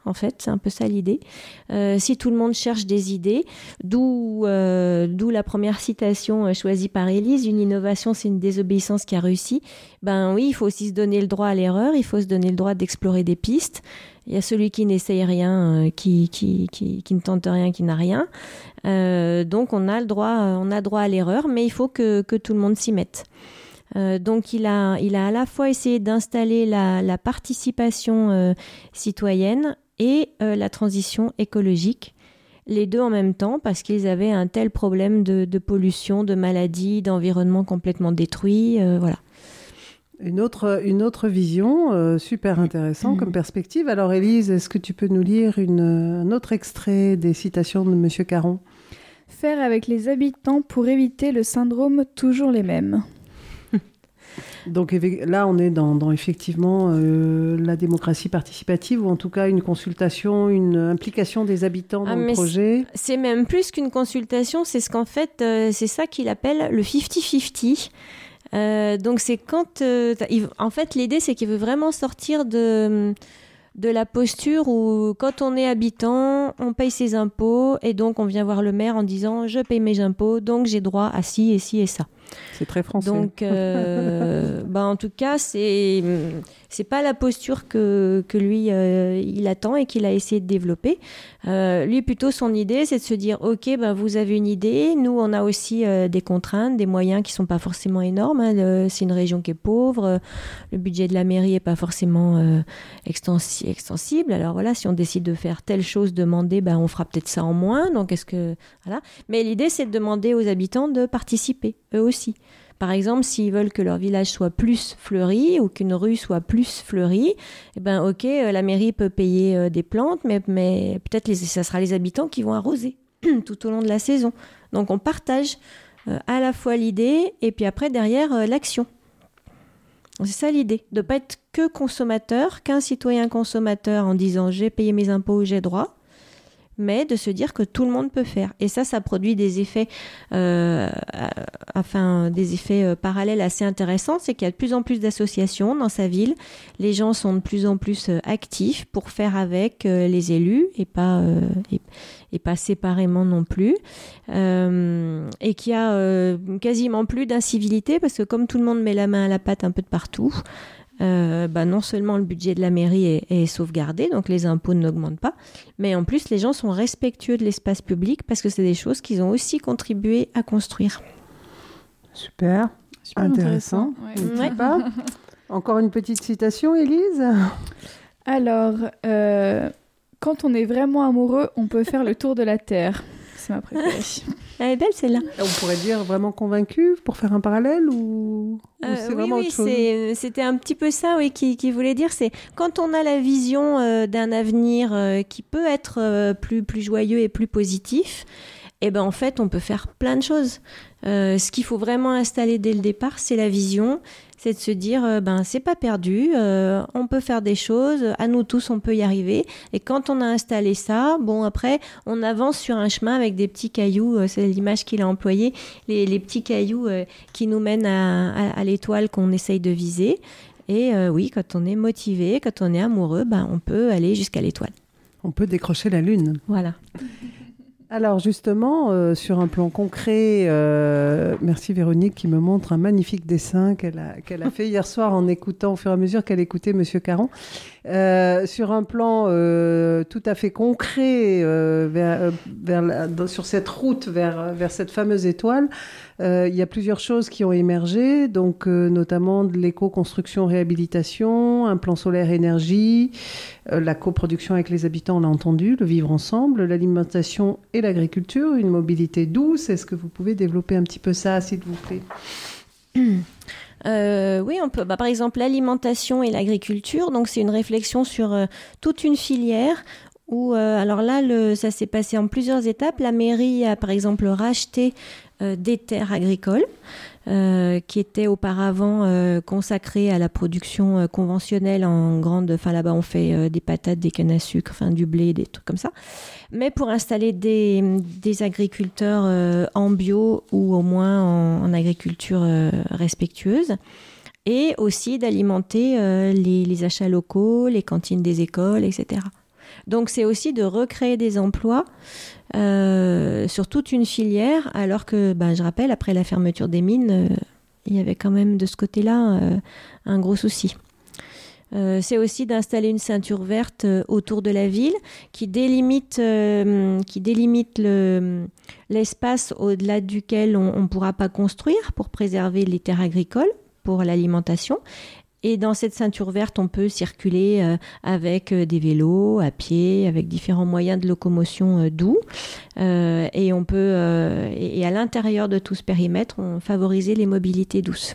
en fait, c'est un peu ça l'idée. Euh, si tout le monde cherche des idées, d'où, euh, d'où la première citation euh, choisie par Élise, une innovation, c'est une désobéissance qui a réussi. Ben oui, il faut aussi se donner le droit à l'erreur, il faut se donner le droit d'explorer des pistes. Il y a celui qui n'essaye rien, euh, qui, qui, qui, qui ne tente rien, qui n'a rien. Euh, donc on a le droit, on a droit à l'erreur, mais il faut que, que tout le monde s'y mette. Euh, donc il a, il a à la fois essayé d'installer la, la participation euh, citoyenne et euh, la transition écologique, les deux en même temps, parce qu'ils avaient un tel problème de, de pollution, de maladies, d'environnement complètement détruit, euh, voilà. Une autre, une autre vision, euh, super intéressant mmh. comme perspective. Alors Élise, est-ce que tu peux nous lire une, un autre extrait des citations de M. Caron ? Faire avec les habitants pour éviter le syndrome toujours les mêmes. Donc là, on est dans, dans effectivement euh, la démocratie participative, ou en tout cas une consultation, une implication des habitants dans ah, le projet. C'est, c'est même plus qu'une consultation, c'est ce qu'en fait, euh, c'est ça qu'il appelle le cinquante cinquante. Euh, donc c'est quand... Euh, il, en fait, l'idée, c'est qu'il veut vraiment sortir de... de la posture où quand on est habitant, on paye ses impôts et donc on vient voir le maire en disant « je paye mes impôts, donc j'ai droit à ci et ci et ça ». C'est très français. Donc, euh, bah en tout cas, c'est c'est pas la posture que que lui euh, il attend et qu'il a essayé de développer. Euh, lui, plutôt, son idée, c'est de se dire, ok, bah vous avez une idée. Nous, on a aussi euh, des contraintes, des moyens qui sont pas forcément énormes. Hein. Le, c'est une région qui est pauvre. Le budget de la mairie est pas forcément euh, extensi- extensible. Alors voilà, si on décide de faire telle chose, demander, bah on fera peut-être ça en moins. Donc est-ce que voilà. Mais l'idée, c'est de demander aux habitants de participer, eux aussi. Par exemple, s'ils veulent que leur village soit plus fleuri ou qu'une rue soit plus fleurie, eh ben, ok, la mairie peut payer des plantes, mais, mais peut-être les, ça sera les habitants qui vont arroser tout au long de la saison. Donc on partage euh, à la fois l'idée et puis après derrière euh, l'action. C'est ça l'idée, de ne pas être que consommateur, qu'un citoyen consommateur en disant j'ai payé mes impôts, j'ai droit, mais de se dire que tout le monde peut faire. Et ça, ça produit des effets, euh, enfin, des effets euh, parallèles assez intéressants. C'est qu'il y a de plus en plus d'associations dans sa ville. Les gens sont de plus en plus euh, actifs pour faire avec euh, les élus et pas, euh, et, et pas séparément non plus. Euh, et qu'il y a euh, quasiment plus d'incivilité parce que comme tout le monde met la main à la pâte un peu de partout, Euh, bah non seulement le budget de la mairie est, est sauvegardé, donc les impôts n'augmentent pas, mais en plus les gens sont respectueux de l'espace public parce que c'est des choses qu'ils ont aussi contribué à construire. Super, Super intéressant. intéressant. Ouais. Ouais. Encore une petite citation, Élise ? Alors, euh, quand on est vraiment amoureux, on peut faire le tour de la Terre. C'est ma préférée. Elle est belle celle-là. On pourrait dire vraiment convaincu pour faire un parallèle ou, euh, ou c'est oui, vraiment oui, autre chose ? c'est, c'était un petit peu ça oui, qui, qui voulait dire. C'est quand on a la vision euh, d'un avenir euh, qui peut être euh, plus, plus joyeux et plus positif, eh ben, en fait, on peut faire plein de choses. Euh, ce qu'il faut vraiment installer dès le départ, c'est la vision. C'est de se dire, euh, ben, c'est pas perdu, euh, on peut faire des choses, à nous tous, on peut y arriver. Et quand on a installé ça, bon, après, on avance sur un chemin avec des petits cailloux, euh, c'est l'image qu'il a employée, les, les petits cailloux euh, qui nous mènent à, à, à l'étoile qu'on essaye de viser. Et euh, oui, quand on est motivé, quand on est amoureux, ben, on peut aller jusqu'à l'étoile. On peut décrocher la lune. Voilà. Alors justement, euh, sur un plan concret, euh, merci Véronique qui me montre un magnifique dessin qu'elle a, qu'elle a fait hier soir en écoutant, au fur et à mesure qu'elle écoutait Monsieur Caron. Euh, sur un plan euh, tout à fait concret, euh, vers, vers la, dans, sur cette route vers, vers cette fameuse étoile, euh, il y a plusieurs choses qui ont émergé, donc euh, notamment de l'éco-construction-réhabilitation, un plan solaire énergie, euh, la coproduction avec les habitants, on l'a entendu, le vivre ensemble, l'alimentation et l'agriculture, une mobilité douce. Est-ce que vous pouvez développer un petit peu ça, s'il vous plaît ? Euh, oui, on peut. Bah, par exemple, l'alimentation et l'agriculture. Donc, c'est une réflexion sur euh, toute une filière. Où, euh, alors là, le, ça s'est passé en plusieurs étapes. La mairie a, par exemple, racheté euh, des terres agricoles euh, qui étaient auparavant euh, consacrées à la production euh, conventionnelle en grande. Enfin, là-bas, on fait euh, des patates, des cannes à sucre, enfin du blé, des trucs comme ça. Mais pour installer des, des agriculteurs euh, en bio ou au moins en, en agriculture euh, respectueuse, et aussi d'alimenter euh, les, les achats locaux, les cantines des écoles, et cetera. Donc c'est aussi de recréer des emplois euh, sur toute une filière, alors que, ben, je rappelle, après la fermeture des mines, euh, il y avait quand même de ce côté-là euh, un gros souci. Euh, c'est aussi d'installer une ceinture verte euh, autour de la ville qui délimite, euh, qui délimite le, l'espace au-delà duquel on ne pourra pas construire pour préserver les terres agricoles pour l'alimentation. Et dans cette ceinture verte, on peut circuler euh, avec euh, des vélos, à pied, avec différents moyens de locomotion euh, doux. Euh, et on peut, euh, et, et à l'intérieur de tout ce périmètre, on favoriser les mobilités douces.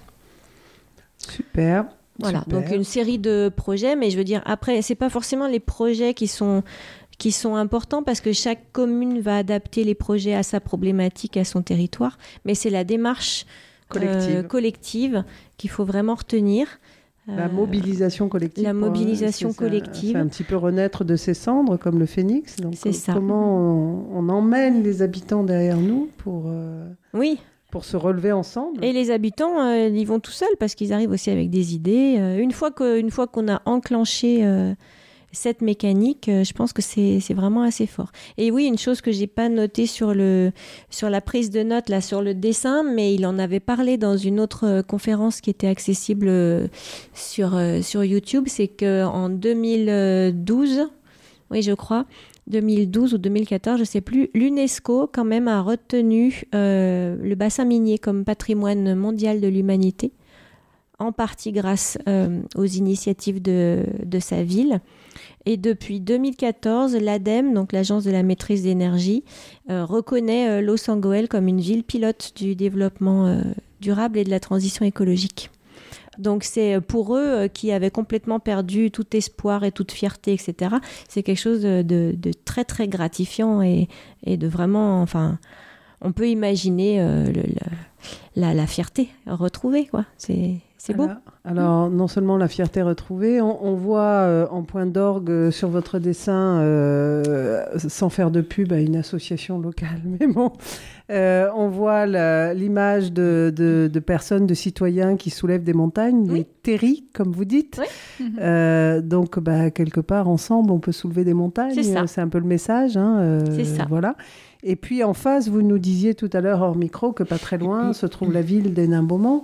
Super. Voilà, Super. donc une série de projets, mais je veux dire, après, c'est pas forcément les projets qui sont, qui sont importants parce que chaque commune va adapter les projets à sa problématique, à son territoire, mais c'est la démarche collective, euh, collective qu'il faut vraiment retenir. La mobilisation collective. La mobilisation pour, collective. C'est un petit peu renaître de ses cendres, comme le phénix. Donc, c'est ça. Comment on, on emmène les habitants derrière nous pour... Euh... Oui. Pour se relever ensemble. Et les habitants, euh, ils vont tout seuls parce qu'ils arrivent aussi avec des idées. Euh, une fois que, une fois qu'on a enclenché euh, cette mécanique, euh, je pense que c'est, c'est vraiment assez fort. Et oui, une chose que j'ai pas notée sur le, sur la prise de notes, là, sur le dessin, mais il en avait parlé dans une autre euh, conférence qui était accessible euh, sur, euh, sur YouTube, c'est qu'en deux mille douze, oui, je crois, deux mille douze ou deux mille quatorze, je ne sais plus, l'UNESCO quand même a retenu euh, le bassin minier comme patrimoine mondial de l'humanité, en partie grâce euh, aux initiatives de, de sa ville. Et depuis deux mille quatorze, l'ADEME, donc l'Agence de la maîtrise d'énergie, euh, reconnaît euh, Los-Angeles comme une ville pilote du développement euh, durable et de la transition écologique. Donc c'est pour eux qui avaient complètement perdu tout espoir et toute fierté, et cetera. C'est quelque chose de, de très très gratifiant et, et de vraiment, enfin, on peut imaginer euh, le, le, la, la fierté retrouvée, quoi. C'est c'est beau. Alors, alors non seulement la fierté retrouvée, on, on voit euh, en point d'orgue sur votre dessin, euh, sans faire de pub à une association locale, mais bon, euh, on voit la, l'image de, de, de personnes, de citoyens qui soulèvent des montagnes, oui. des terris, comme vous dites. Oui. Euh, donc, bah, quelque part, ensemble, on peut soulever des montagnes. C'est ça. C'est un peu le message. Hein, euh, C'est ça. Voilà. Et puis, en face, vous nous disiez tout à l'heure hors micro que pas très loin se trouve la ville d'Hénin-Beaumont.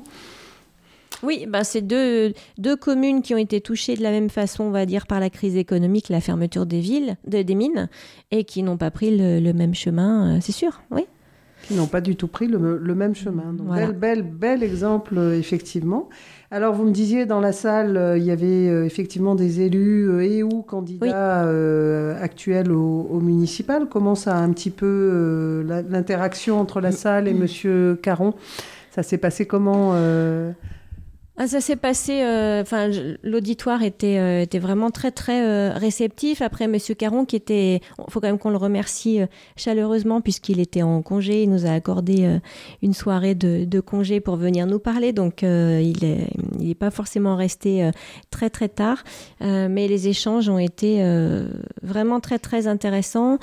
Oui, ben c'est deux, deux communes qui ont été touchées de la même façon, on va dire, par la crise économique, la fermeture des villes, de, des mines, et qui n'ont pas pris le, le même chemin, euh, c'est sûr, oui. Qui n'ont pas du tout pris le, le même chemin. Donc, voilà. bel, bel, bel exemple, euh, effectivement. Alors, vous me disiez, dans la salle, euh, il y avait euh, effectivement des élus euh, et ou candidats oui. euh, actuels au, au municipal. Comment ça a un petit peu euh, la, l'interaction entre la salle et Monsieur Caron? Ça s'est passé comment euh... Ah, ça s'est passé, enfin, euh, l'auditoire était, euh, était vraiment très, très euh, réceptif. Après, Monsieur Caron, qui était, il faut quand même qu'on le remercie euh, chaleureusement, puisqu'il était en congé, il nous a accordé euh, une soirée de, de congé pour venir nous parler. Donc, euh, il est, il est pas forcément resté euh, très, très tard. Euh, mais les échanges ont été euh, vraiment très, très intéressants.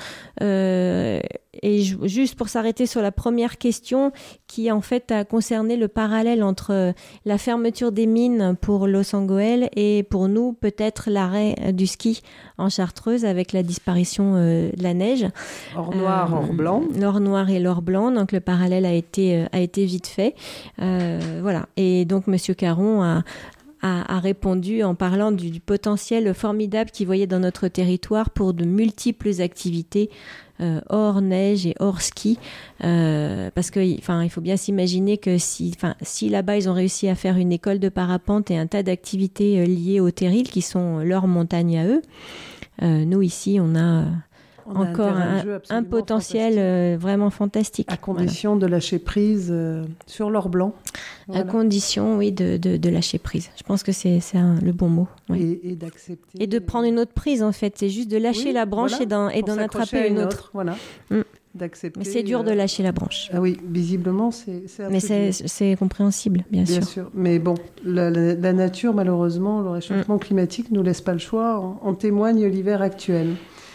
Euh, Et juste pour s'arrêter sur la première question qui en fait a concerné le parallèle entre la fermeture des mines pour Los-Angeles et pour nous peut-être l'arrêt du ski en Chartreuse avec la disparition euh, de la neige. Or noir, euh, or blanc. L'or noir et l'or blanc, donc le parallèle a été, a été vite fait. Euh, voilà. Et donc Monsieur Caron a... a répondu en parlant du, du potentiel formidable qu'il voyait dans notre territoire pour de multiples activités euh, hors neige et hors ski. Euh, parce que, enfin, il faut bien s'imaginer que si, enfin, si là-bas ils ont réussi à faire une école de parapente et un tas d'activités euh, liées au terril qui sont leurs montagnes à eux, euh, nous ici on a On encore un, un, un potentiel euh, vraiment fantastique. À condition voilà. de lâcher prise euh, sur l'or blanc. Voilà. À condition, oui, de, de, de lâcher prise. Je pense que c'est, c'est un, le bon mot. Oui. Et, et d'accepter. Et de prendre une autre prise, en fait. C'est juste de lâcher oui, la branche voilà, et d'en, et d'en attraper une autre. autre. Voilà. Mm. D'accepter. Mais c'est dur euh... de lâcher la branche. Ah oui, visiblement, c'est, c'est un Mais peu c'est, dur. c'est compréhensible, bien, bien sûr. sûr. Mais bon, la, la, la nature, malheureusement, le réchauffement mm. climatique ne nous laisse pas le choix. En, en témoigne l'hiver actuel.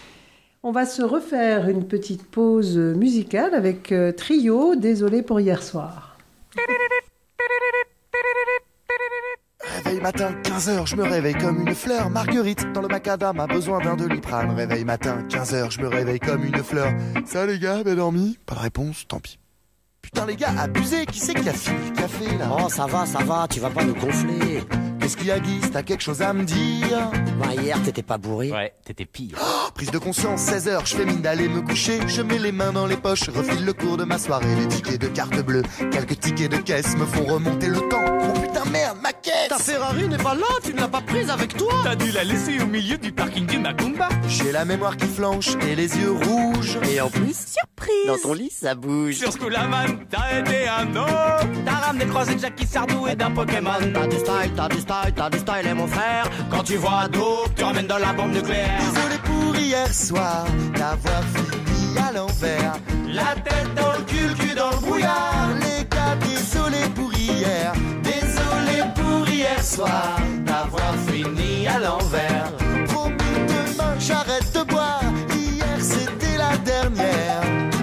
On va se refaire une petite pause musicale avec euh, Trio, Désolé pour hier soir. Réveil Réveil matin, quinze heures, je me réveille comme une fleur. Marguerite, dans le macadam, a besoin d'un Doliprane. Réveil matin, quinze heures, je me réveille comme une fleur. Ça les gars, bien dormi? Pas de réponse, tant pis. Putain les gars, abusé, qui c'est qui a fini le café là? Oh ça va, ça va, tu vas pas nous gonfler. Qu'est-ce qu'il y a Guy? T'as quelque chose à me dire? Bah hier t'étais pas bourré. Ouais, t'étais pire. Oh, prise de conscience, seize heures, je fais mine d'aller me coucher. Je mets les mains dans les poches, refile le cours de ma soirée. Les tickets de carte bleue, quelques tickets de caisse me font remonter le temps. Oh putain merde, ma caisse! Ta Ferrari n'est pas là, tu ne l'as pas prise avec toi. T'as dû la laisser au milieu du parking du Macumba. J'ai la mémoire qui flanche et les yeux rouges. Et en plus, surprise, dans ton lit ça bouge. Sur ce coup la man, t'as été un homme. T'as ramené croisé de Jackie Sardou et d'un Pokémon. T'as du style, t'as du style, t'as du style et mon frère. Quand tu vois Dope, tu ramènes de la bombe nucléaire. Désolé pour hier soir, d'avoir fini à l'envers. La tête dans le cul, le cul dans le brouillard. Les gars, désolé pour hier. Désolé pour hier soir, d'avoir fini à l'envers. Promis demain, j'arrête de boire. Hier c'était la dernière.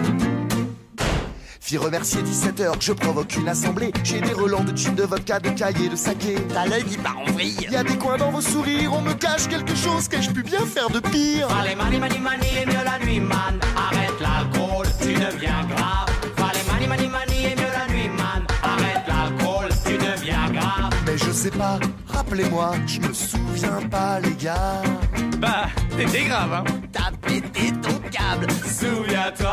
Fille remercier dix-sept heures, je provoque une assemblée. J'ai des relents de gin, de vodka, de cahiers, de saké. T'as l'œil qui part en vrille. Y'a des coins dans vos sourires, on me cache quelque chose. Qu'ai-je pu bien faire de pire? Fallait mani mani mani et mieux la nuit man. Arrête l'alcool, tu deviens grave. Fallait mani mani mani et mieux la nuit man. Arrête l'alcool, tu deviens grave. Mais je sais pas, rappelez-moi, je me souviens pas les gars. Bah, t'étais grave hein. T'as pété ton câble, souviens-toi.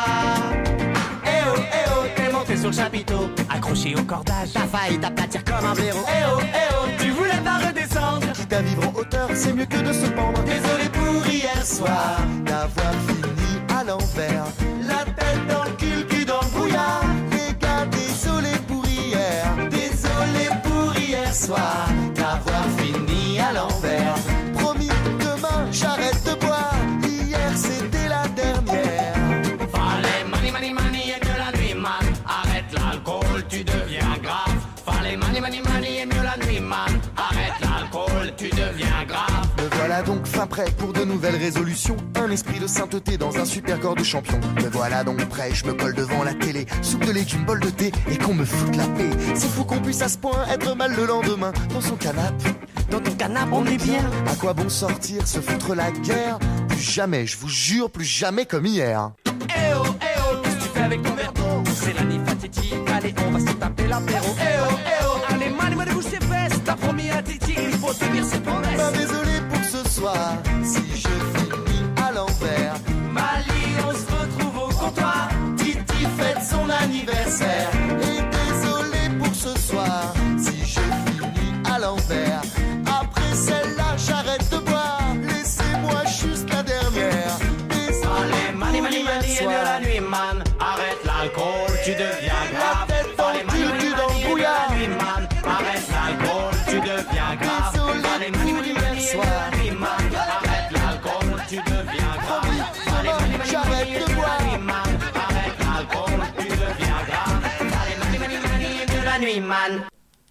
Eh oh, eh oh, t'es monté sur le chapiteau, accroché au cordage. T'as failli t'aplatir comme un blaireau. Eh oh, eh oh, tu voulais pas redescendre. Quitte à vivre en hauteur, c'est mieux que de se pendre. Désolé pour hier soir, d'avoir fini à l'envers. La tête dans le cul, le cul dans le brouillard. Les gars, désolé pour hier. Désolé pour hier soir, d'avoir fini à l'envers. Promis, demain, j'arrête de boire. Hier, c'était la dernière. Fallait mani mani mani et mieux la nuit man. Arrête l'alcool, tu deviens grave. Fallait mani mani mani et mieux la nuit man. Arrête l'alcool, tu deviens grave. Me voilà donc fin prêt pour de nouvelles résolutions. Un esprit de sainteté dans un super corps de champion. Me voilà donc prêt, je me colle devant la télé. Soupe de légumes, bol de thé et qu'on me foute la paix. C'est fou qu'on puisse à ce point être mal le lendemain. Dans son canapé, dans ton canapé on est bien. À quoi bon sortir, se foutre la guerre? Plus jamais, je vous jure, plus jamais comme hier. Eh oh, eh oh, qu'est-ce que tu fais avec ton verre d'eau? C'est la nuit fatidique, allez on va se taper l'apéro. Eh oh, eh oh, allez mani mani vous c'est fesses. T'as promis à Titi, il faut tenir ses promesses. Bah désolé pour ce soir, si je finis à l'envers. Mali, on se retrouve au comptoir. Titi fête son anniversaire. Et désolé pour ce soir, si je finis à l'envers. Après celle-là, j'arrête de boire. Laissez-moi juste la dernière. Allez, mani mani mani et mieux la nuit man. Arrête l'alcool, tu deviens grave. La tête dans le cul, cul dans le brouillard. Arrête l'alcool, tu deviens grave. Désolé pour hier soir. Arrête l'alcool, tu deviens grave. J'arrête de boire. Arrête l'alcool, tu deviens grave. Allez, mani mani mani et mieux la nuit man.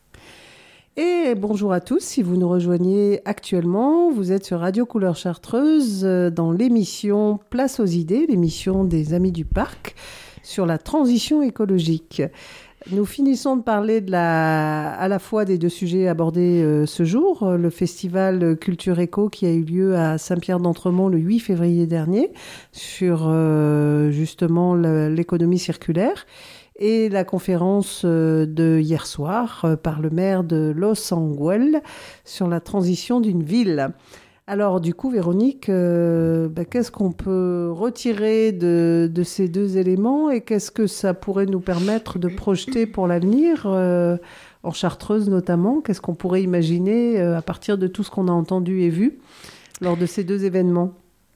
Et bonjour à tous, si vous nous rejoignez actuellement, vous êtes sur Radio Couleur Chartreuse dans l'émission Place aux idées, l'émission des Amis du Parc sur la transition écologique. Nous finissons de parler de la, à la fois des deux sujets abordés euh, ce jour, le festival Culture Éco qui a eu lieu à Saint-Pierre-d'Entremont le huit février dernier sur euh, justement le, l'économie circulaire, et la conférence de hier soir par le maire de Los Angeles sur la transition d'une ville. Alors du coup, Véronique, euh, bah, qu'est-ce qu'on peut retirer de, de ces deux éléments et qu'est-ce que ça pourrait nous permettre de projeter pour l'avenir, euh, en Chartreuse notamment? Qu'est-ce qu'on pourrait imaginer euh, à partir de tout ce qu'on a entendu et vu lors de ces deux événements?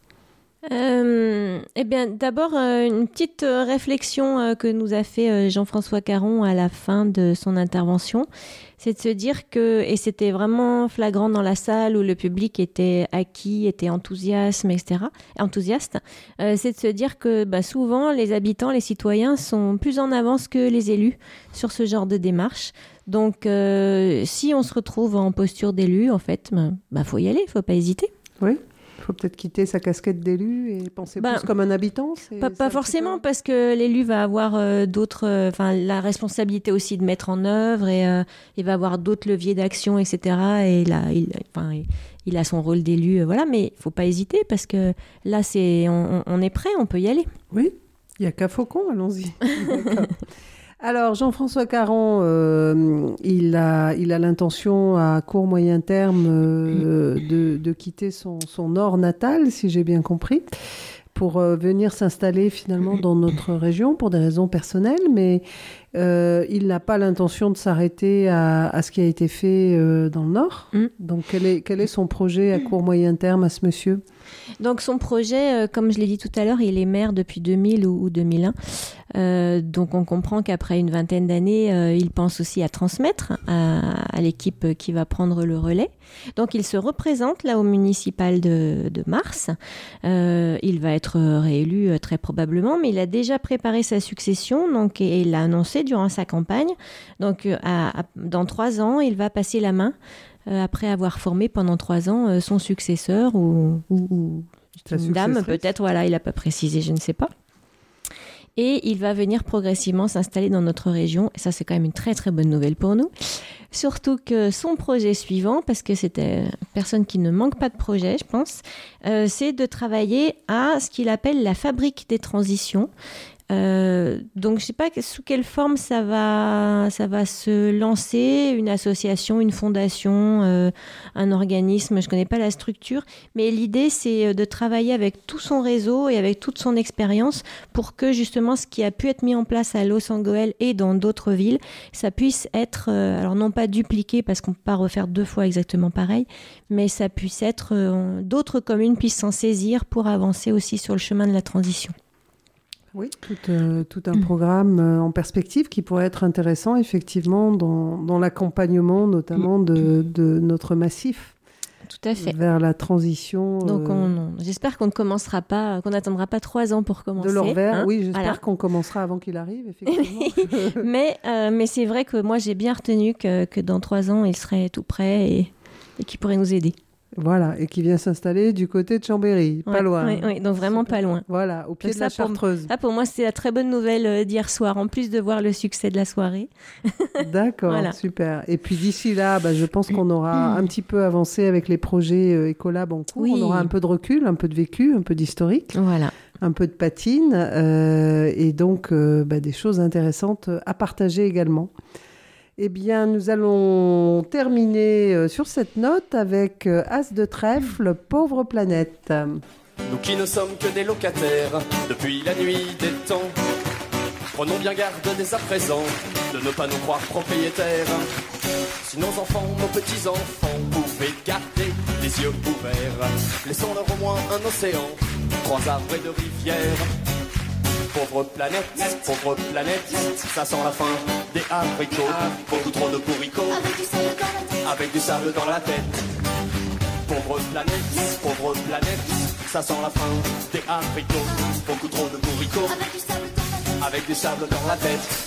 Euh, eh bien, d'abord, euh, une petite euh, réflexion euh, que nous a fait euh, Jean-François Caron à la fin de son intervention, c'est de se dire que, et c'était vraiment flagrant dans la salle où le public était acquis, était enthousiasme, et cetera, enthousiaste, euh, c'est de se dire que bah, souvent, les habitants, les citoyens sont plus en avance que les élus sur ce genre de démarche. Donc, euh, si on se retrouve en posture d'élu, en fait, bah, bah, faut y aller, faut pas hésiter. Oui. Il faut peut-être quitter sa casquette d'élu et penser Ben, plus comme un habitant. C'est, Pas, c'est pas un forcément, parce que l'élu va avoir euh, d'autres, enfin la responsabilité aussi de mettre en œuvre et euh, il va avoir d'autres leviers d'action, et cetera. Et là, il, enfin, il, il a son rôle d'élu, euh, voilà. Mais il faut pas hésiter parce que là, c'est, on, on est prêt, on peut y aller. Oui, il y a qu'à Faucon, allons-y. D'accord. Alors, Jean-François Caron, euh, il a, il a l'intention à court moyen terme euh, de, de quitter son, son nord natal, si j'ai bien compris, pour euh, venir s'installer finalement dans notre région pour des raisons personnelles, mais euh, il n'a pas l'intention de s'arrêter à, à ce qui a été fait euh, dans le nord. Mm. Donc, quel est, quel est son projet à court moyen terme à ce monsieur ? Donc son projet, euh, comme je l'ai dit tout à l'heure, il est maire depuis deux mille ou, ou deux mille un. Euh, donc on comprend qu'après une vingtaine d'années, euh, il pense aussi à transmettre à, à l'équipe qui va prendre le relais. Donc il se représente là au municipal de, de Mars. Euh, il va être réélu euh, très probablement, mais il a déjà préparé sa succession, donc, et il l'a annoncé durant sa campagne. Donc euh, à, à, dans trois ans, il va passer la main Euh, après avoir formé pendant trois ans euh, son successeur ou, ou, ou une dame, peut-être, voilà, il n'a pas précisé, je ne sais pas. Et il va venir progressivement s'installer dans notre région. Et ça, c'est quand même une très, très bonne nouvelle pour nous. Surtout que son projet suivant, parce que c'est une personne qui ne manque pas de projet, je pense, euh, c'est de travailler à ce qu'il appelle la fabrique des transitions. Euh, donc je sais pas sous quelle forme ça va, ça va se lancer, une association, une fondation, euh, un organisme, je connais pas la structure, mais l'idée c'est de travailler avec tout son réseau et avec toute son expérience pour que justement ce qui a pu être mis en place à Los Angeles et dans d'autres villes, ça puisse être, euh, alors non pas dupliqué parce qu'on peut pas refaire deux fois exactement pareil, mais ça puisse être, euh, d'autres communes puissent s'en saisir pour avancer aussi sur le chemin de la transition. Oui, tout, euh, tout un programme euh, en perspective qui pourrait être intéressant, effectivement, dans, dans l'accompagnement, notamment de, de notre massif. Tout à fait. Vers la transition. Donc, on, euh, on, j'espère qu'on ne commencera pas, qu'on n'attendra pas trois ans pour commencer. De l'Orvers, hein, oui, j'espère voilà. qu'on commencera avant qu'il arrive, effectivement. mais, euh, mais c'est vrai que moi, j'ai bien retenu que, que dans trois ans, il serait tout prêt et, et qu'il pourrait nous aider. Voilà, et qui vient s'installer du côté de Chambéry, ouais, pas loin. Oui, ouais, donc vraiment pas loin. Voilà, au pied donc de la ça, Chartreuse. Pour, ça, pour moi, c'est la très bonne nouvelle d'hier soir, en plus de voir le succès de la soirée. D'accord, voilà. Super. Et puis d'ici là, bah, je pense qu'on aura un petit peu avancé avec les projets euh, Ecolab en cours. Oui. On aura un peu de recul, un peu de vécu, un peu d'historique. Voilà. Un peu de patine, euh, et donc euh, bah, des choses intéressantes à partager également. Eh bien, nous allons terminer euh, sur cette note avec euh, As de trèfle, Pauvre planète. Nous qui ne sommes que des locataires depuis la nuit des temps, prenons bien garde dès à présent de ne pas nous croire propriétaires. Si nos enfants, nos petits-enfants pouvaient garder les yeux ouverts, laissons-leur au moins un océan, trois arbres et deux rivières. Pauvre planète, pauvre planète, ça sent la fin des abricots. Beaucoup trop de bourricots, avec du sable dans la tête. Pauvre planète, pauvre planète, ça sent la fin des abricots. Beaucoup trop de bourricots, avec du sable dans la tête.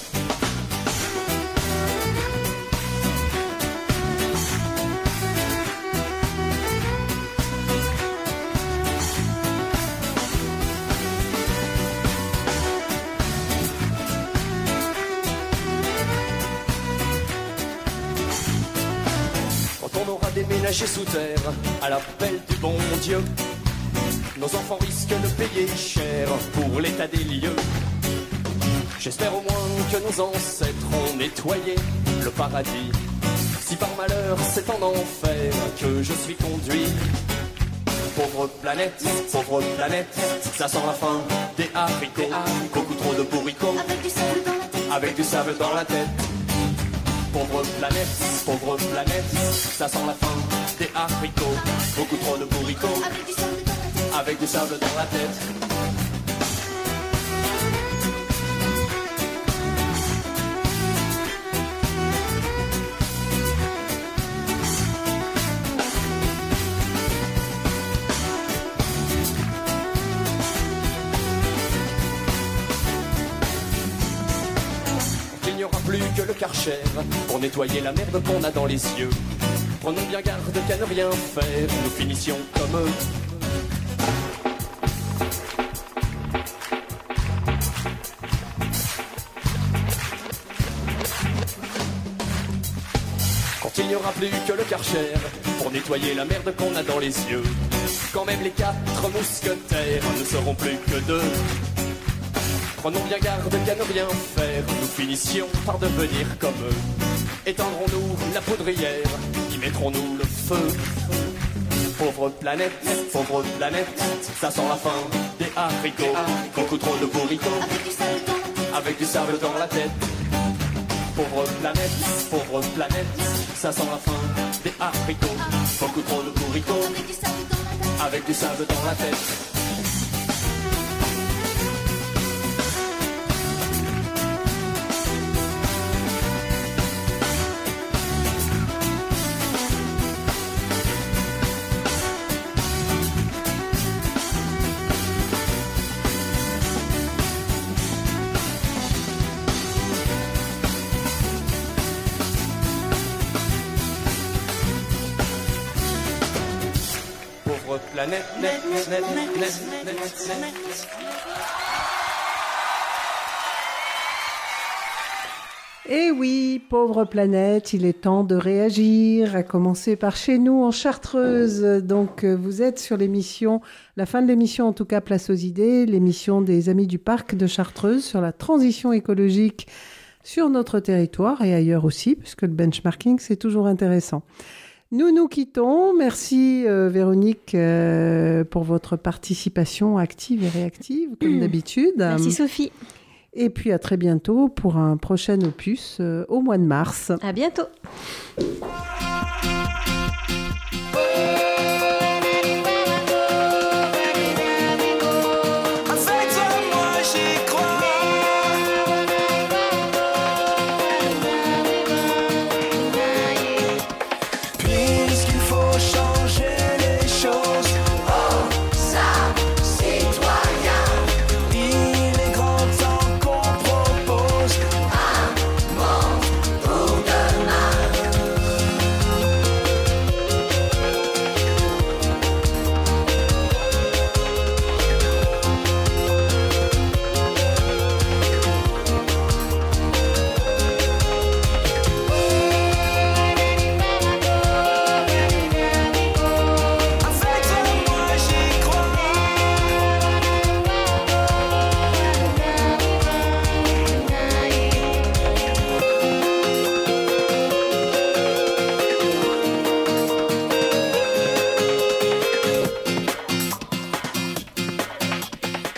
Déménager sous terre à l'appel du bon Dieu. Nos enfants risquent de payer cher pour l'état des lieux. J'espère au moins que nos ancêtres ont nettoyé le paradis. Si par malheur c'est en enfer que je suis conduit. Pauvre planète, pauvre planète, ça sent la fin des haricots. Beaucoup trop de bourricots, avec du sable dans la tête. Avec du sable dans la tête. Pauvre planète, pauvre planète, ça sent la fin des haricots. Beaucoup trop de bourricots, avec du sable dans la tête. Avec du sable dans la tête. Il n'y aura plus que le Karcher pour nettoyer la merde qu'on a dans les yeux. Prenons bien garde qu'à ne rien faire, nous finissions comme eux. aura plus que le Karcher pour nettoyer la merde qu'on a dans les yeux. Quand même les quatre mousquetaires ne seront plus que deux. Prenons bien garde qu'à ne rien faire, nous finissions par devenir comme eux. Éteindrons-nous la poudrière, y mettrons-nous le feu. Pauvre planète, pauvre planète, ça sent la fin des haricots. Beaucoup trop de burritos, avec du sable dans la tête. Pauvre planète, pauvre planète, ça sent la fin des haricots. Beaucoup trop de burritos, avec du sable dans la tête. Planète, net, net, net, net, net, net. Eh oui, pauvre planète, il est temps de réagir, à commencer par chez nous en Chartreuse. Donc vous êtes sur l'émission, la fin de l'émission en tout cas, Place aux idées, l'émission des Amis du Parc de Chartreuse sur la transition écologique sur notre territoire et ailleurs aussi, puisque le benchmarking c'est toujours intéressant. Nous nous quittons. Merci euh, Véronique euh, pour votre participation active et réactive, comme d'habitude. Merci Sophie. Et puis à très bientôt pour un prochain opus euh, au mois de mars. À bientôt.